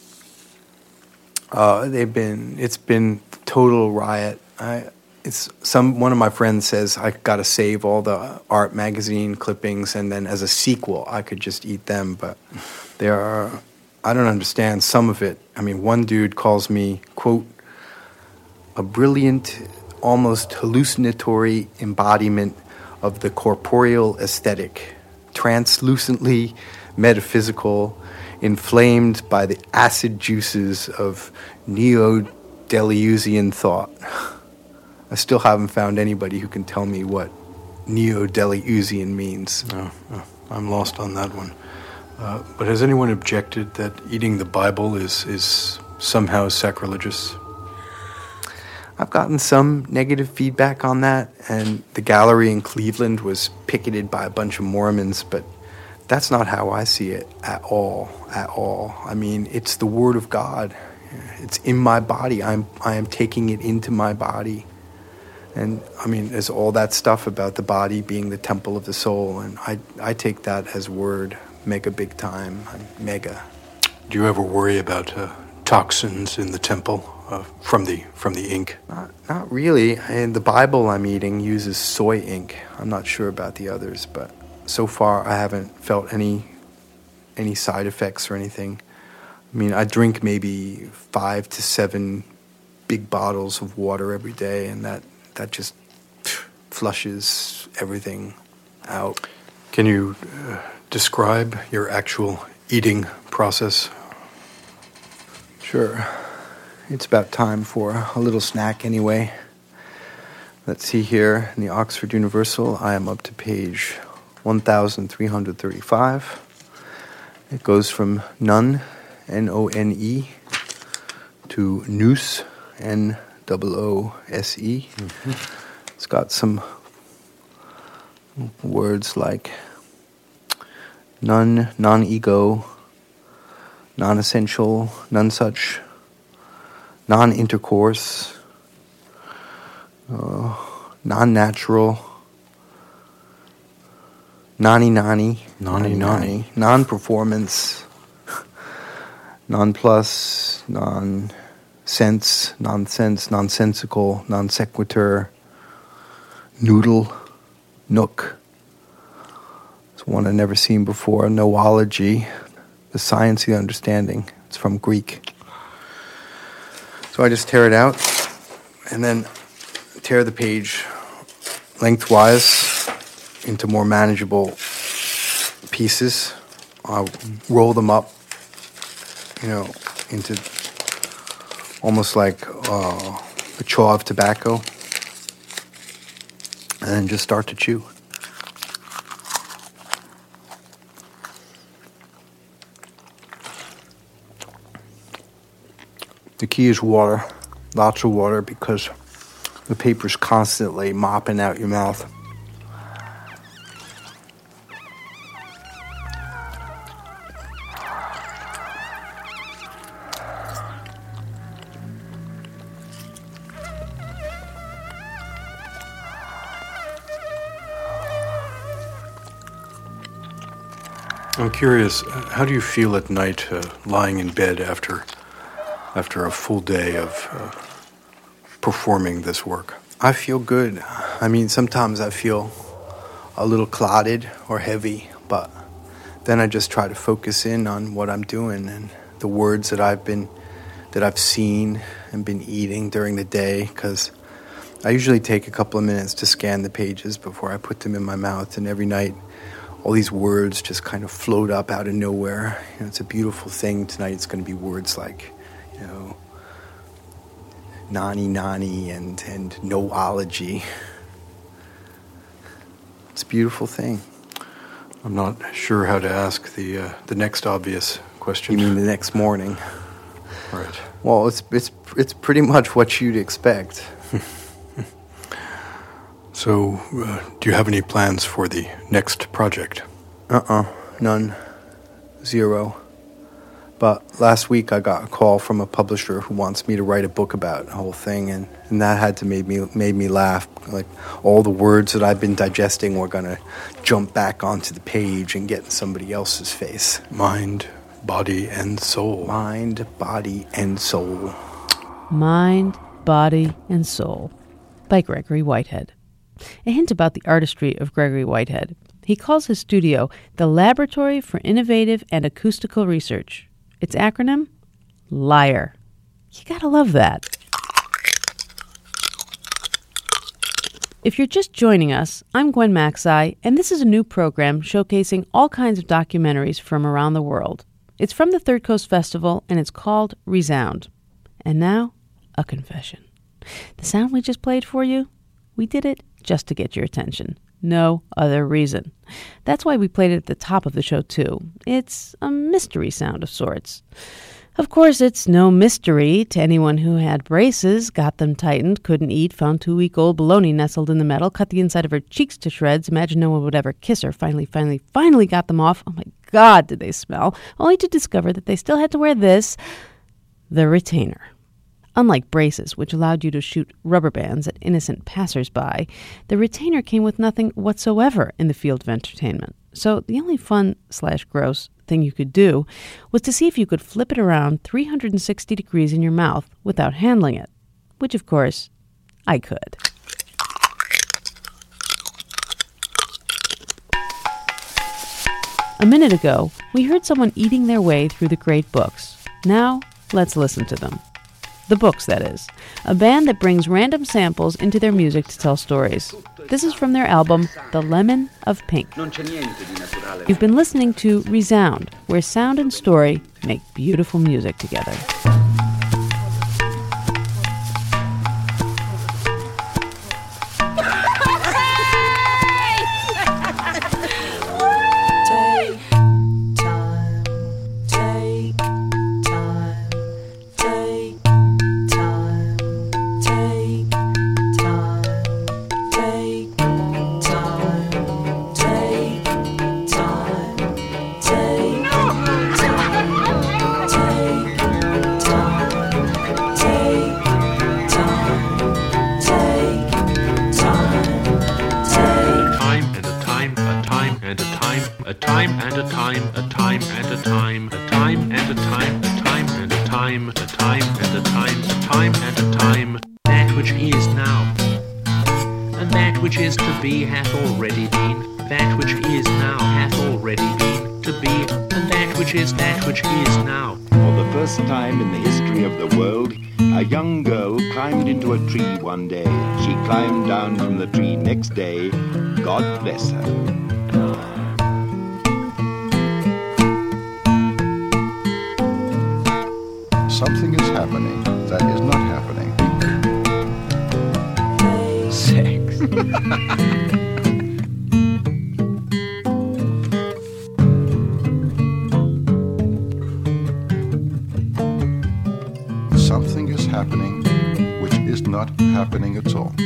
[SPEAKER 16] It's been total riot. One of my friends says I got to save all the art magazine clippings, and then as a sequel, I could just eat them. But I don't understand some of it. I mean, one dude calls me, quote, a brilliant, almost hallucinatory embodiment of the corporeal aesthetic, translucently metaphysical, inflamed by the acid juices of neo-Deleuzian thought. I still haven't found anybody who can tell me what neo-Deleuzian means.
[SPEAKER 15] No, I'm lost on that one. But has anyone objected that eating the Bible is somehow sacrilegious?
[SPEAKER 16] I've gotten some negative feedback on that, and the gallery in Cleveland was picketed by a bunch of Mormons, but that's not how I see it at all. I mean, it's the Word of God. It's in my body. I am taking it into my body. And, I mean, there's all that stuff about the body being the temple of the soul, and I take that as word mega big time, mega.
[SPEAKER 15] Do you ever worry about toxins in the temple? From the ink?
[SPEAKER 16] Not really. And the Bible I'm eating uses soy ink. I'm not sure about the others, but so far I haven't felt any side effects or anything. I mean, I drink maybe 5 to 7 big bottles of water every day, and that just flushes everything out.
[SPEAKER 15] Can you describe your actual eating process?
[SPEAKER 16] Sure. it's about time for a little snack anyway. Let's see here, in the Oxford Universal, I am up to page 1335. It goes from none, N-O-N-E, to noose, N-O-O-S-E. It's got some words like none, non-ego, non-essential, none such, non-intercourse, non-natural, nani-nani, non-performance, non-plus, non-sense, nonsense, nonsensical, non-sequitur, noodle, nook. It's one I've never seen before, noology, the science of the understanding. It's from Greek. So I just tear it out and then tear the page lengthwise into more manageable pieces. I'll roll them up, into almost like a chaw of tobacco, and then just start to chew. The key is water, lots of water, because the paper's constantly mopping out your mouth.
[SPEAKER 15] I'm curious, how do you feel at night lying in bed after a full day of performing this work?
[SPEAKER 16] I feel good. I mean, sometimes I feel a little clotted or heavy, but then I just try to focus in on what I'm doing and the words that I've seen and been eating during the day, because I usually take a couple of minutes to scan the pages before I put them in my mouth, and every night all these words just kind of float up out of nowhere. It's a beautiful thing. Tonight it's going to be words like, nani-nani and noology. It's a beautiful thing.
[SPEAKER 15] I'm not sure how to ask the next obvious question.
[SPEAKER 16] You mean the next morning?
[SPEAKER 15] Right.
[SPEAKER 16] Well, it's pretty much what you'd expect.
[SPEAKER 15] So, do you have any plans for the next project?
[SPEAKER 16] None. Zero. But last week I got a call from a publisher who wants me to write a book about the whole thing, and that had to made me laugh. Like, all the words that I've been digesting were gonna jump back onto the page and get in somebody else's face.
[SPEAKER 15] Mind, body, and soul.
[SPEAKER 16] Mind, body, and soul.
[SPEAKER 9] Mind, Body, and Soul by Gregory Whitehead. A hint about the artistry of Gregory Whitehead. He calls his studio the Laboratory for Innovative and Acoustical Research. Its acronym? LIAR. You gotta love that. If you're just joining us, I'm Gwen Macsai, and this is a new program showcasing all kinds of documentaries from around the world. It's from the Third Coast Festival, and it's called Resound. And now, a confession. The sound we just played for you, we did it just to get your attention. No other reason. That's why we played it at the top of the show, too. It's a mystery sound of sorts. Of course, it's no mystery to anyone who had braces, got them tightened, couldn't eat, found 2-week-old baloney nestled in the metal, cut the inside of her cheeks to shreds, imagined no one would ever kiss her, finally got them off. Oh my God, did they smell, only to discover that they still had to wear this, the retainer. Unlike braces, which allowed you to shoot rubber bands at innocent passers-by, the retainer came with nothing whatsoever in the field of entertainment. So the only fun/gross thing you could do was to see if you could flip it around 360 degrees in your mouth without handling it, which, of course, I could. A minute ago, we heard someone eating their way through the great books. Now, let's listen to them. The Books, that is. A band that brings random samples into their music to tell stories. This is from their album, The Lemon of Pink. You've been listening to Resound, where sound and story make beautiful music together.
[SPEAKER 17] time and a time, a time and a time, a time and a time, a time and a time, a time and a time, a time and a time. That which is now, and that which is to be hath already been. That which is now hath already been to be, and that which is now.
[SPEAKER 18] For the first time in the history of the world, a young girl climbed into a tree one day. She climbed down from the tree next day. God bless her.
[SPEAKER 19] Something is happening that is not happening.
[SPEAKER 3] Sex.
[SPEAKER 19] Something is happening which is not happening at all.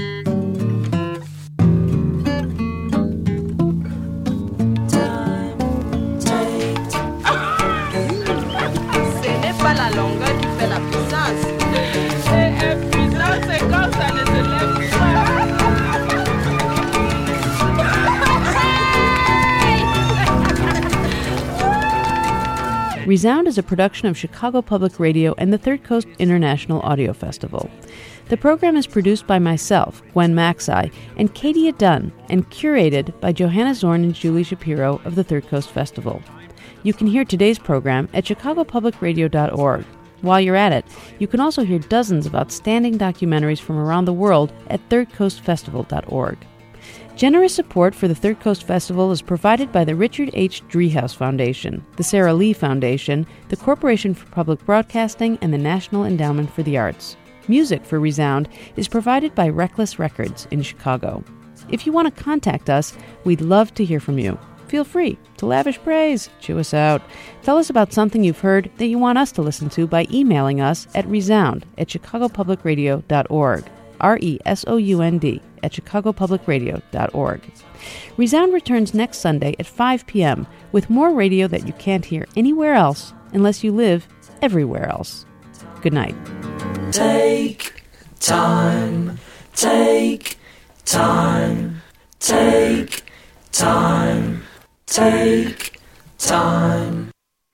[SPEAKER 9] Resound is a production of Chicago Public Radio and the Third Coast International Audio Festival. The program is produced by myself, Gwen Maxey, and Katie Dunn, and curated by Johanna Zorn and Julie Shapiro of the Third Coast Festival. You can hear today's program at chicagopublicradio.org. While you're at it, you can also hear dozens of outstanding documentaries from around the world at thirdcoastfestival.org. Generous support for the Third Coast Festival is provided by the Richard H. Driehaus Foundation, the Sarah Lee Foundation, the Corporation for Public Broadcasting, and the National Endowment for the Arts. Music for Resound is provided by Reckless Records in Chicago. If you want to contact us, we'd love to hear from you. Feel free to lavish praise, chew us out. Tell us about something you've heard that you want us to listen to by emailing us at resound@chicagopublicradio.org. RESOUND at chicagopublicradio.org. Resound returns next Sunday at 5 p.m. with more radio that you can't hear anywhere else unless you live everywhere else. Good night.
[SPEAKER 20] Take time, take time, take time, take time.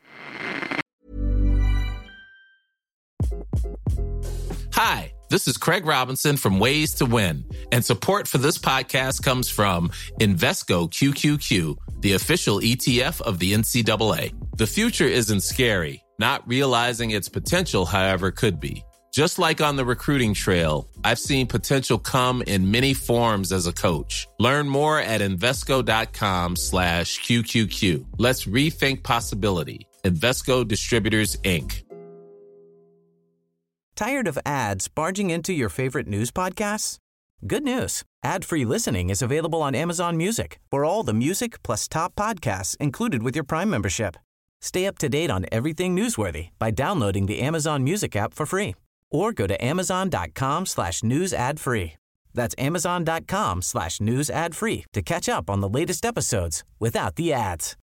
[SPEAKER 2] Hi, this is Craig Robinson from Ways to Win, and support for this podcast comes from Invesco QQQ, the official ETF of the NCAA. The future isn't scary. Not realizing its potential, however, could be. Just like on the recruiting trail, I've seen potential come in many forms as a coach. Learn more at Invesco.com/QQQ. Let's rethink possibility. Invesco Distributors, Inc.
[SPEAKER 1] Tired of ads barging into your favorite news podcasts? Good news. Ad-free listening is available on Amazon Music for all the music plus top podcasts included with your Prime membership. Stay up to date on everything newsworthy by downloading the Amazon Music app for free or go to amazon.com/news ad free. That's amazon.com/news ad free to catch up on the latest episodes without the ads.